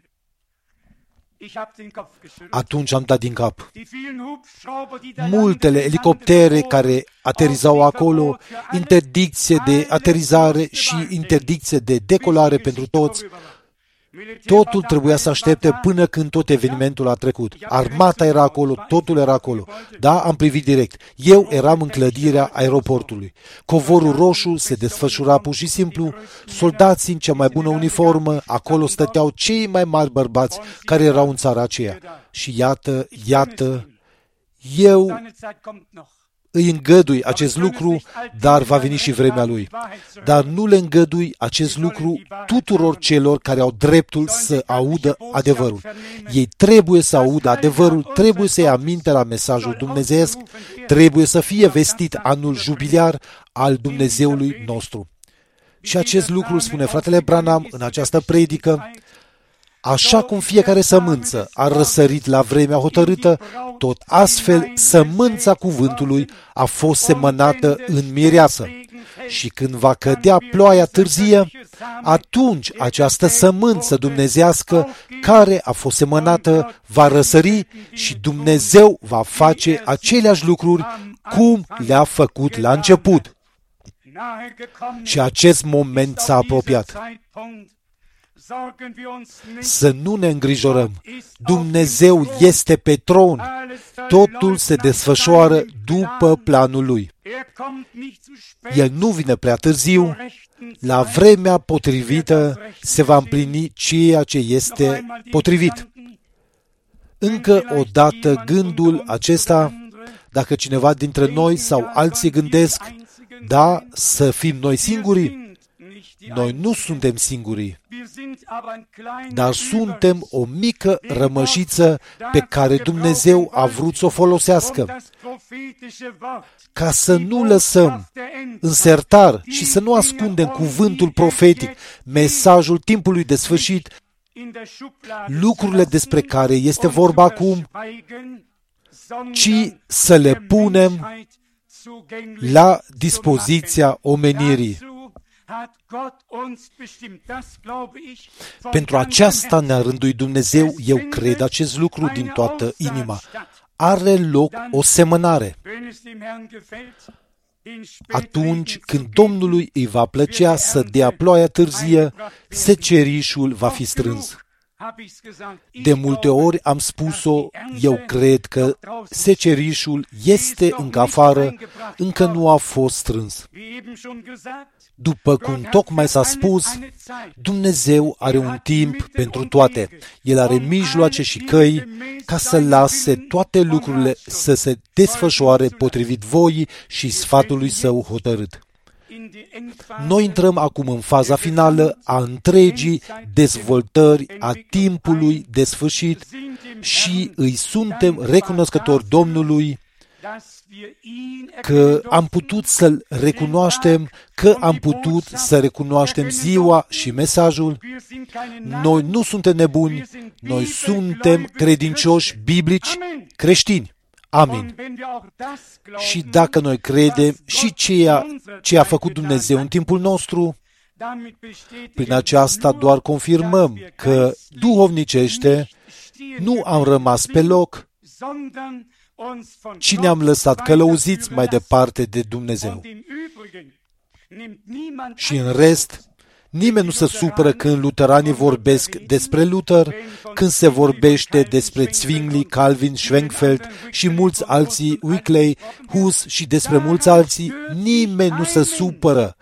Atunci am dat din cap. Multele elicoptere care aterizau acolo, interdicție de aterizare și interdicție de decolare pentru toți, totul trebuia să aștepte până când tot evenimentul a trecut. Armata era acolo, totul era acolo. Da, am privit direct. Eu eram în clădirea aeroportului. Covorul roșu se desfășura pur și simplu, soldații în cea mai bună uniformă, acolo stăteau cei mai mari bărbați care erau în țara aceea. Și iată, eu îi îngădui acest lucru, dar va veni și vremea lui. Dar nu le îngădui acest lucru tuturor celor care au dreptul să audă adevărul. Ei trebuie să audă adevărul, trebuie să ia aminte la mesajul dumnezeiesc, trebuie să fie vestit anul jubiliar al Dumnezeului nostru. Și acest lucru îl spune fratele Branham în această predică. Așa cum fiecare sămânță a răsărit la vremea hotărâtă, tot astfel sămânța cuvântului a fost semănată în mireasă. Și când va cădea ploaia târzie, atunci această sămânță dumnezească care a fost semănată va răsări și Dumnezeu va face aceleași lucruri cum le-a făcut la început. Și acest moment s-a apropiat. Să nu ne îngrijorăm. Dumnezeu este pe tron. Totul se desfășoară după planul Lui. El nu vine prea târziu. La vremea potrivită se va împlini ceea ce este potrivit. Încă o dată gândul acesta, dacă cineva dintre noi sau alții gândesc, da, să fim noi singuri, Noi nu suntem singurii, dar suntem o mică rămășiță pe care Dumnezeu a vrut să o folosească, ca să nu lăsăm în sertar și să nu ascundem cuvântul profetic, mesajul timpului de sfârșit, lucrurile despre care este vorba acum, ci să le punem la dispoziția omenirii. Pentru aceasta ne-a rânduit Dumnezeu, eu cred acest lucru din toată inima. Are loc o semănare. Atunci când Domnului îi va plăcea să dea ploaia târzie, secerișul va fi strâns. De multe ori am spus-o, eu cred că secerișul este încă afară, încă nu a fost strâns. După cum tocmai s-a spus, Dumnezeu are un timp pentru toate. El are mijloace și căi ca să lase toate lucrurile să se desfășoare potrivit voii și sfatului său hotărât. Noi intrăm acum în faza finală a întregii dezvoltări a timpului de sfârșit și îi suntem recunoscători Domnului că am putut să-L recunoaștem, că am putut să recunoaștem ziua și mesajul. Noi nu suntem nebuni, noi suntem credincioși biblici creștini. Amin. Și dacă noi credem și ceea ce a făcut Dumnezeu în timpul nostru, prin aceasta doar confirmăm că duhovnicește nu am rămas pe loc, ci ne-am lăsat călăuziți mai departe de Dumnezeu. Și în rest, nimeni nu se supără când luteranii vorbesc despre Luther, când se vorbește despre Zwingli, Calvin, Schwenkfeld și mulți alții, Wycliffe, Hus și despre mulți alții. Nimeni nu se supără.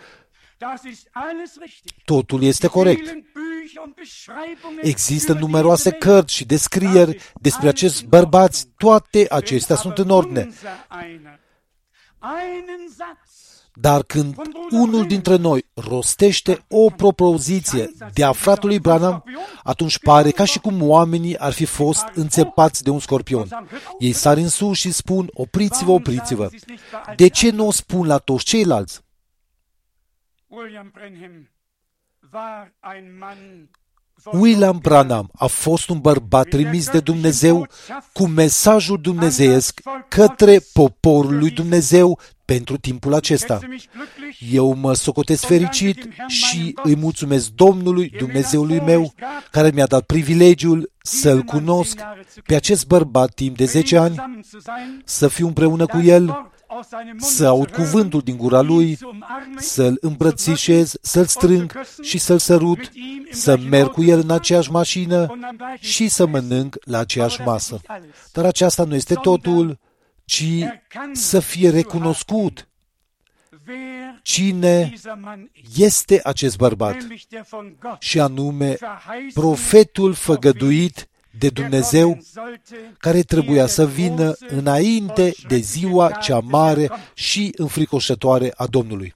Totul este corect. Există numeroase cărți și descrieri despre acești bărbați. Toate acestea sunt în ordine. Dar când unul dintre noi rostește o propoziție de-a fratelui Branham, atunci pare ca și cum oamenii ar fi fost înțepați de un scorpion. Ei sar în sus și spun, opriți-vă, opriți-vă. De ce nu o spun la toți ceilalți? William Branham a fost un bărbat trimis de Dumnezeu cu mesajul dumnezeiesc către poporul lui Dumnezeu pentru timpul acesta. Eu mă socotesc fericit și îi mulțumesc Domnului, Dumnezeului meu, care mi-a dat privilegiul să-L cunosc pe acest bărbat timp de 10 ani, să fiu împreună cu el, să aud cuvântul din gura lui, să-l îmbrățișez, să-l strâng și să-l sărut, să merg cu el în aceeași mașină și să mănânc la aceeași masă. Dar aceasta nu este totul, ci să fie recunoscut cine este acest bărbat, și anume profetul făgăduit de Dumnezeu, care trebuia să vină înainte de ziua cea mare și înfricoșătoare a Domnului.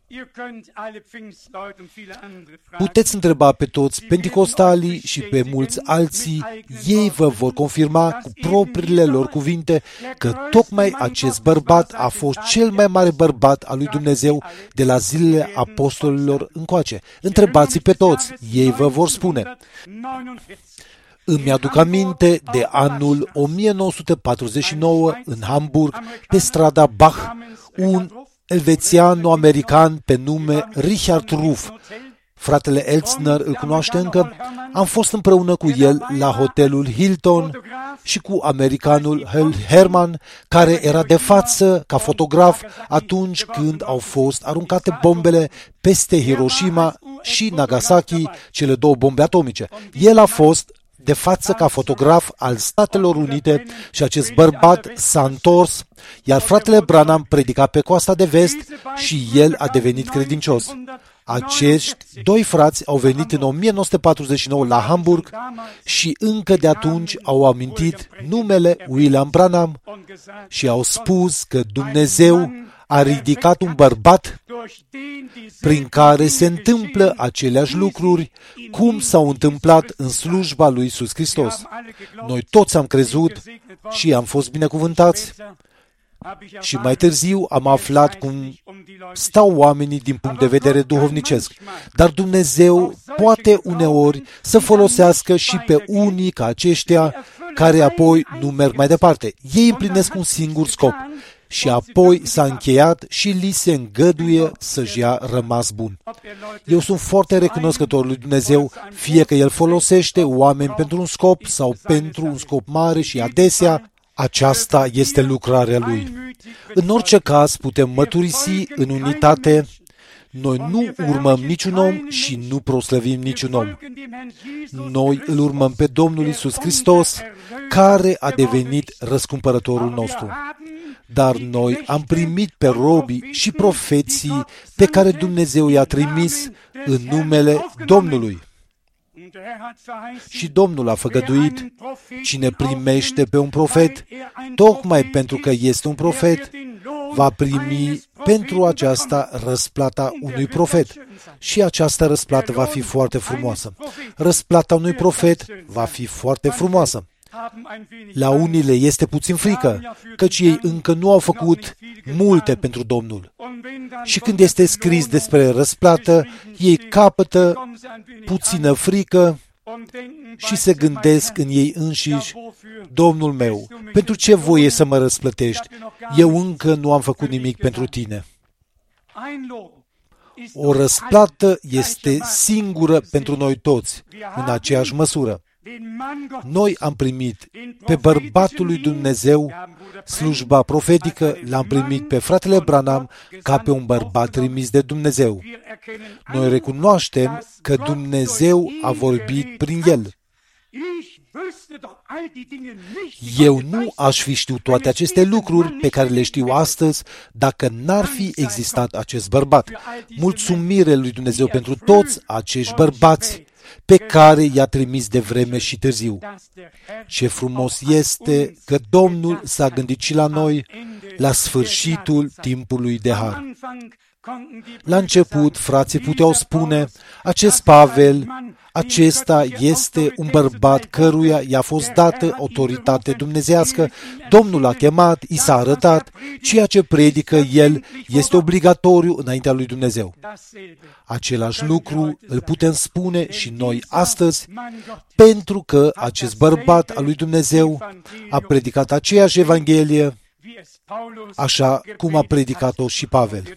Puteți întreba pe toți penticostalii și pe mulți alții, ei vă vor confirma cu propriile lor cuvinte că tocmai acest bărbat a fost cel mai mare bărbat al lui Dumnezeu de la zilele apostolilor încoace. Întrebați pe toți, ei vă vor spune. Îmi aduc aminte de anul 1949 în Hamburg, pe strada Bach, un elvețiano-american pe nume Richard Ruff. Fratele Elzner îl cunoaște încă. Am fost împreună cu el la hotelul Hilton și cu americanul Herman, care era de față ca fotograf atunci când au fost aruncate bombele peste Hiroshima și Nagasaki, cele două bombe atomice. El a fost de față ca fotograf al Statelor Unite și acest bărbat s-a întors, iar fratele Branham predica pe coasta de vest și el a devenit credincios. Acești doi frați au venit în 1949 la Hamburg și încă de atunci au amintit numele William Branham și au spus că Dumnezeu a ridicat un bărbat prin care se întâmplă aceleași lucruri cum s-au întâmplat în slujba lui Iisus Hristos. Noi toți am crezut și am fost binecuvântați și mai târziu am aflat cum stau oamenii din punct de vedere duhovnicesc. Dar Dumnezeu poate uneori să folosească și pe unii ca aceștia care apoi nu merg mai departe. Ei împlinesc un singur scop și apoi s-a încheiat și li se îngăduie să-și ia rămas bun. Eu sunt foarte recunoscător lui Dumnezeu, fie că El folosește oameni pentru un scop sau pentru un scop mare și adesea aceasta este lucrarea Lui. În orice caz putem mărturisi în unitate, noi nu urmăm niciun om și nu proslăvim niciun om. Noi îl urmăm pe Domnul Iisus Hristos, care a devenit răscumpărătorul nostru. Dar noi am primit pe robii și profeții pe care Dumnezeu i-a trimis în numele Domnului. Și Domnul a făgăduit, cine primește pe un profet, tocmai pentru că este un profet, va primi pentru aceasta răsplata unui profet. Și această răsplată va fi foarte frumoasă. Răsplata unui profet va fi foarte frumoasă. La unii le este puțin frică, căci ei încă nu au făcut multe pentru Domnul. Și când este scris despre răsplată, ei capătă puțină frică și se gândesc în ei înșiși, Domnul meu, pentru ce voie să mă răsplătești? Eu încă nu am făcut nimic pentru tine. O răsplată este singură pentru noi toți, în aceeași măsură. Noi am primit pe bărbatul lui Dumnezeu slujba profetică, l-am primit pe fratele Branham ca pe un bărbat trimis de Dumnezeu. Noi recunoaștem că Dumnezeu a vorbit prin el. Eu nu aș fi știut toate aceste lucruri pe care le știu astăzi dacă n-ar fi existat acest bărbat. Mulțumire lui Dumnezeu pentru toți acești bărbați pe care i-a trimis de vreme și târziu. Ce frumos este că Domnul s-a gândit și la noi la sfârșitul timpului de har. La început, frații puteau spune, acest Pavel, acesta este un bărbat căruia i-a fost dată autoritate dumnezeiască, Domnul l-a chemat, i s-a arătat, ceea ce predică el este obligatoriu înaintea lui Dumnezeu. Același lucru îl putem spune și noi astăzi, pentru că acest bărbat al lui Dumnezeu a predicat aceeași Evanghelie, așa cum a predicat-o și Pavel.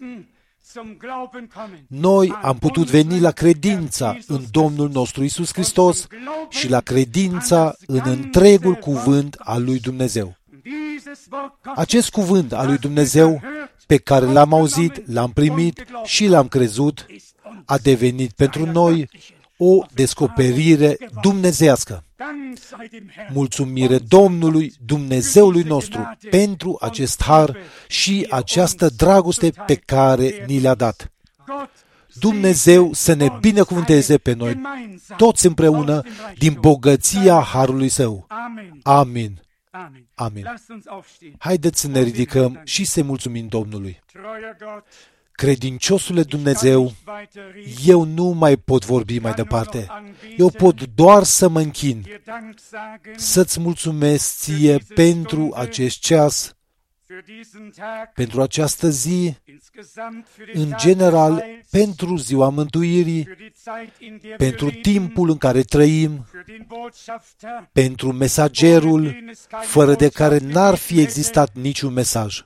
Noi am putut veni la credința în Domnul nostru Iisus Hristos și la credința în întregul cuvânt al lui Dumnezeu. Acest cuvânt al lui Dumnezeu pe care l-am auzit, l-am primit și l-am crezut, a devenit pentru noi o descoperire dumnezeiască. Mulțumire Domnului, Dumnezeului nostru, pentru acest har și această dragoste pe care ni le-a dat. Dumnezeu să ne binecuvânteze pe noi toți împreună din bogăția harului Său. Amin. Amin. Haideți să ne ridicăm și să mulțumim Domnului. Credinciosule Dumnezeu, eu nu mai pot vorbi mai departe. Eu pot doar să mă închin, să-ți mulțumesc ție pentru acest ceas, pentru această zi, în general, pentru ziua mântuirii, pentru timpul în care trăim, pentru mesagerul, fără de care n-ar fi existat niciun mesaj.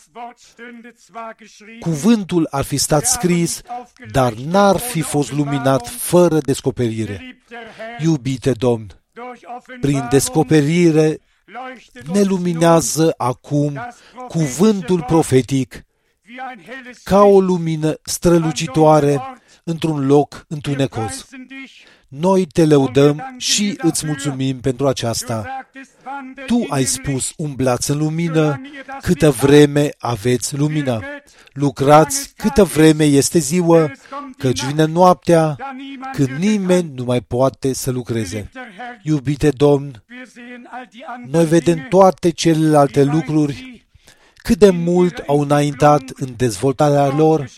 Cuvântul ar fi stat scris, dar n-ar fi fost luminat fără descoperire. Iubite Domn, prin descoperire ne luminează acum cuvântul profetic ca o lumină strălucitoare într-un loc întunecos. Noi te lăudăm și îți mulțumim pentru aceasta. Tu ai spus, umblați în lumină câtă vreme aveți lumină. Lucrați câtă vreme este ziua, căci vine noaptea, când nimeni nu mai poate să lucreze. Iubite Domn, noi vedem toate celelalte lucruri cât de mult au înaintat în dezvoltarea lor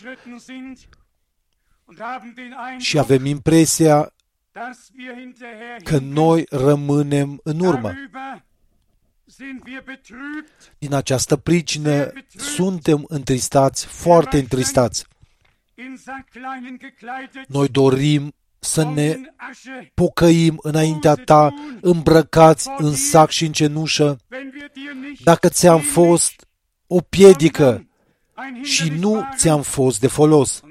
și avem impresia că noi rămânem în urmă. Din această pricină suntem întristați, foarte întristați. Noi dorim să ne pocăim înaintea ta, îmbrăcați în sac și în cenușă. Dacă ți-am fost o piedică și nu ți-am fost de folos.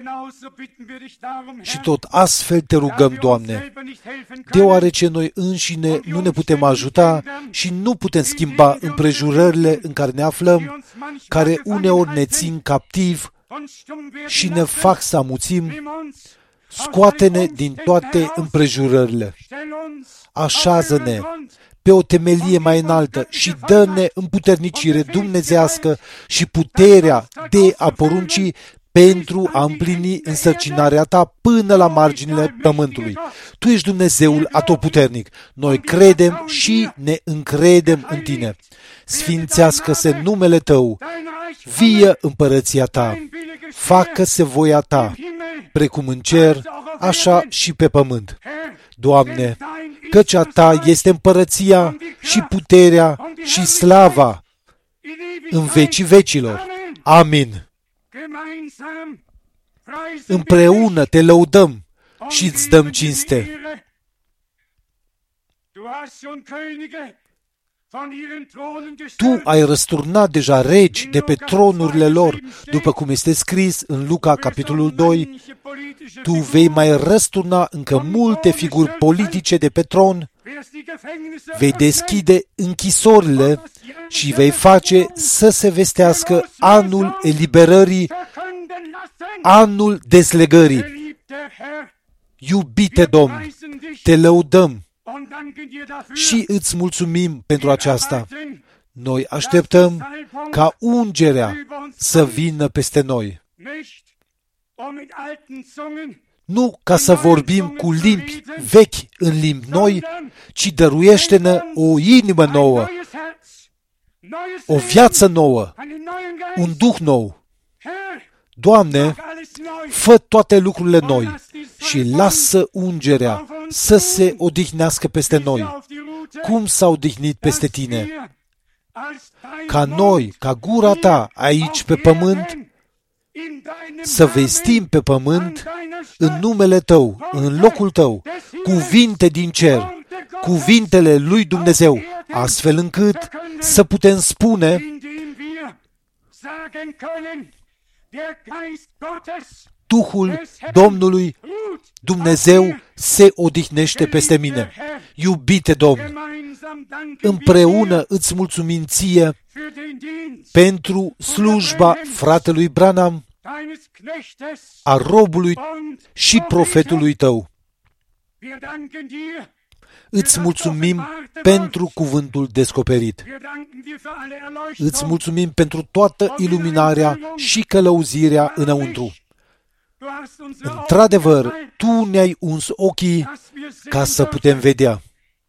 Și tot astfel te rugăm, Doamne, deoarece noi înșine nu ne putem ajuta și nu putem schimba împrejurările în care ne aflăm, care uneori ne țin captiv și ne fac să amuțim, scoate-ne din toate împrejurările. Așează-ne pe o temelie mai înaltă și dă-ne împuternicire dumnezească și puterea de a porunci pentru a împlini însărcinarea ta până la marginile pământului. Tu ești Dumnezeul atotputernic. Noi credem și ne încredem în tine. Sfințească-se numele tău, vie împărăția ta, facă-se voia ta, precum în cer, așa și pe pământ. Doamne, căci a ta este împărăția și puterea și slava în vecii vecilor. Amin. Împreună te lăudăm și îți dăm cinste. Tu ai răsturnat deja regi de pe tronurile lor, după cum este scris în Luca, capitolul 2. Tu vei mai răsturna încă multe figuri politice de pe tron, vei deschide închisorile și vei face să se vestească anul eliberării, anul dezlegării. Iubite Domn, te lăudăm și îți mulțumim pentru aceasta. Noi așteptăm ca ungerea să vină peste noi. Nu ca să vorbim cu limbi vechi în limbi noi, ci dăruiește-ne o inimă nouă, o viață nouă, un duh nou. Doamne, fă toate lucrurile noi și lasă ungerea să se odihnească peste noi, cum s-a odihnit peste tine. Ca noi, ca gura ta aici pe pământ, să vestim pe pământ în numele tău, în locul tău, cuvinte din cer, cuvintele lui Dumnezeu, astfel încât să putem spune: Duhul Domnului Dumnezeu se odihnește peste mine. Iubite Domn, împreună îți mulțumim ție pentru slujba fratelui Branham, a robului și profetului tău. Îți mulțumim pentru cuvântul descoperit. Îți mulțumim pentru toată iluminarea și călăuzirea înăuntru. Într-adevăr, Tu ne-ai uns ochii ca să putem vedea.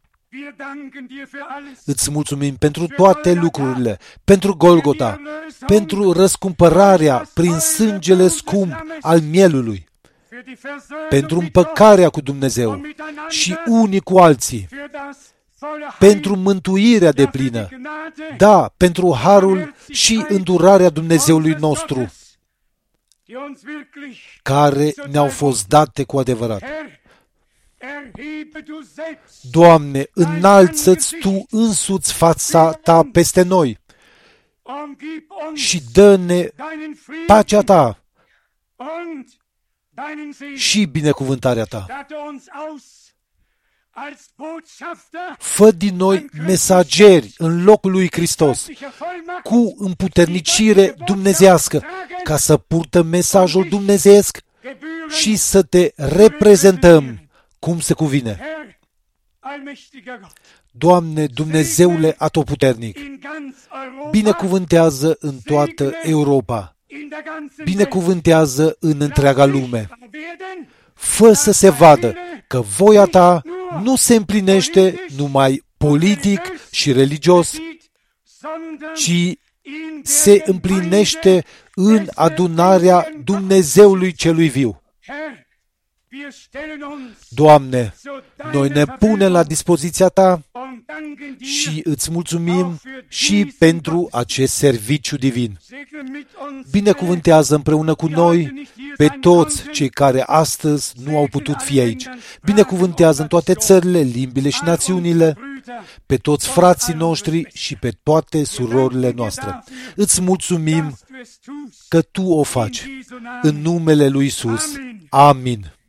Îți mulțumim pentru toate lucrurile, pentru Golgota, pentru răscumpărarea prin sângele scump al mielului, pentru împăcarea cu Dumnezeu și unii cu alții, pentru mântuirea deplină, da, pentru harul și îndurarea Dumnezeului nostru, care ne-au fost date cu adevărat. Doamne, înalță-ți Tu însuți fața Ta peste noi și dă-ne pacea Ta și binecuvântarea Ta. Fă din noi mesageri în locul lui Hristos, cu împuternicire dumnezească, ca să purtăm mesajul dumnezeiesc și să Te reprezentăm cum se cuvine. Doamne, Dumnezeule atotputernic, binecuvântează în toată Europa, binecuvântează în întreaga lume. Fă să se vadă că voia Ta nu se împlinește numai politic și religios, ci se împlinește în adunarea Dumnezeului celui viu. Doamne, noi ne punem la dispoziția Ta și îți mulțumim și pentru acest serviciu divin. Binecuvântează împreună cu noi pe toți cei care astăzi nu au putut fi aici. Binecuvântează în toate țările, limbile și națiunile, pe toți frații noștri și pe toate surorile noastre. Îți mulțumim că Tu o faci. În numele lui Iisus. Amin.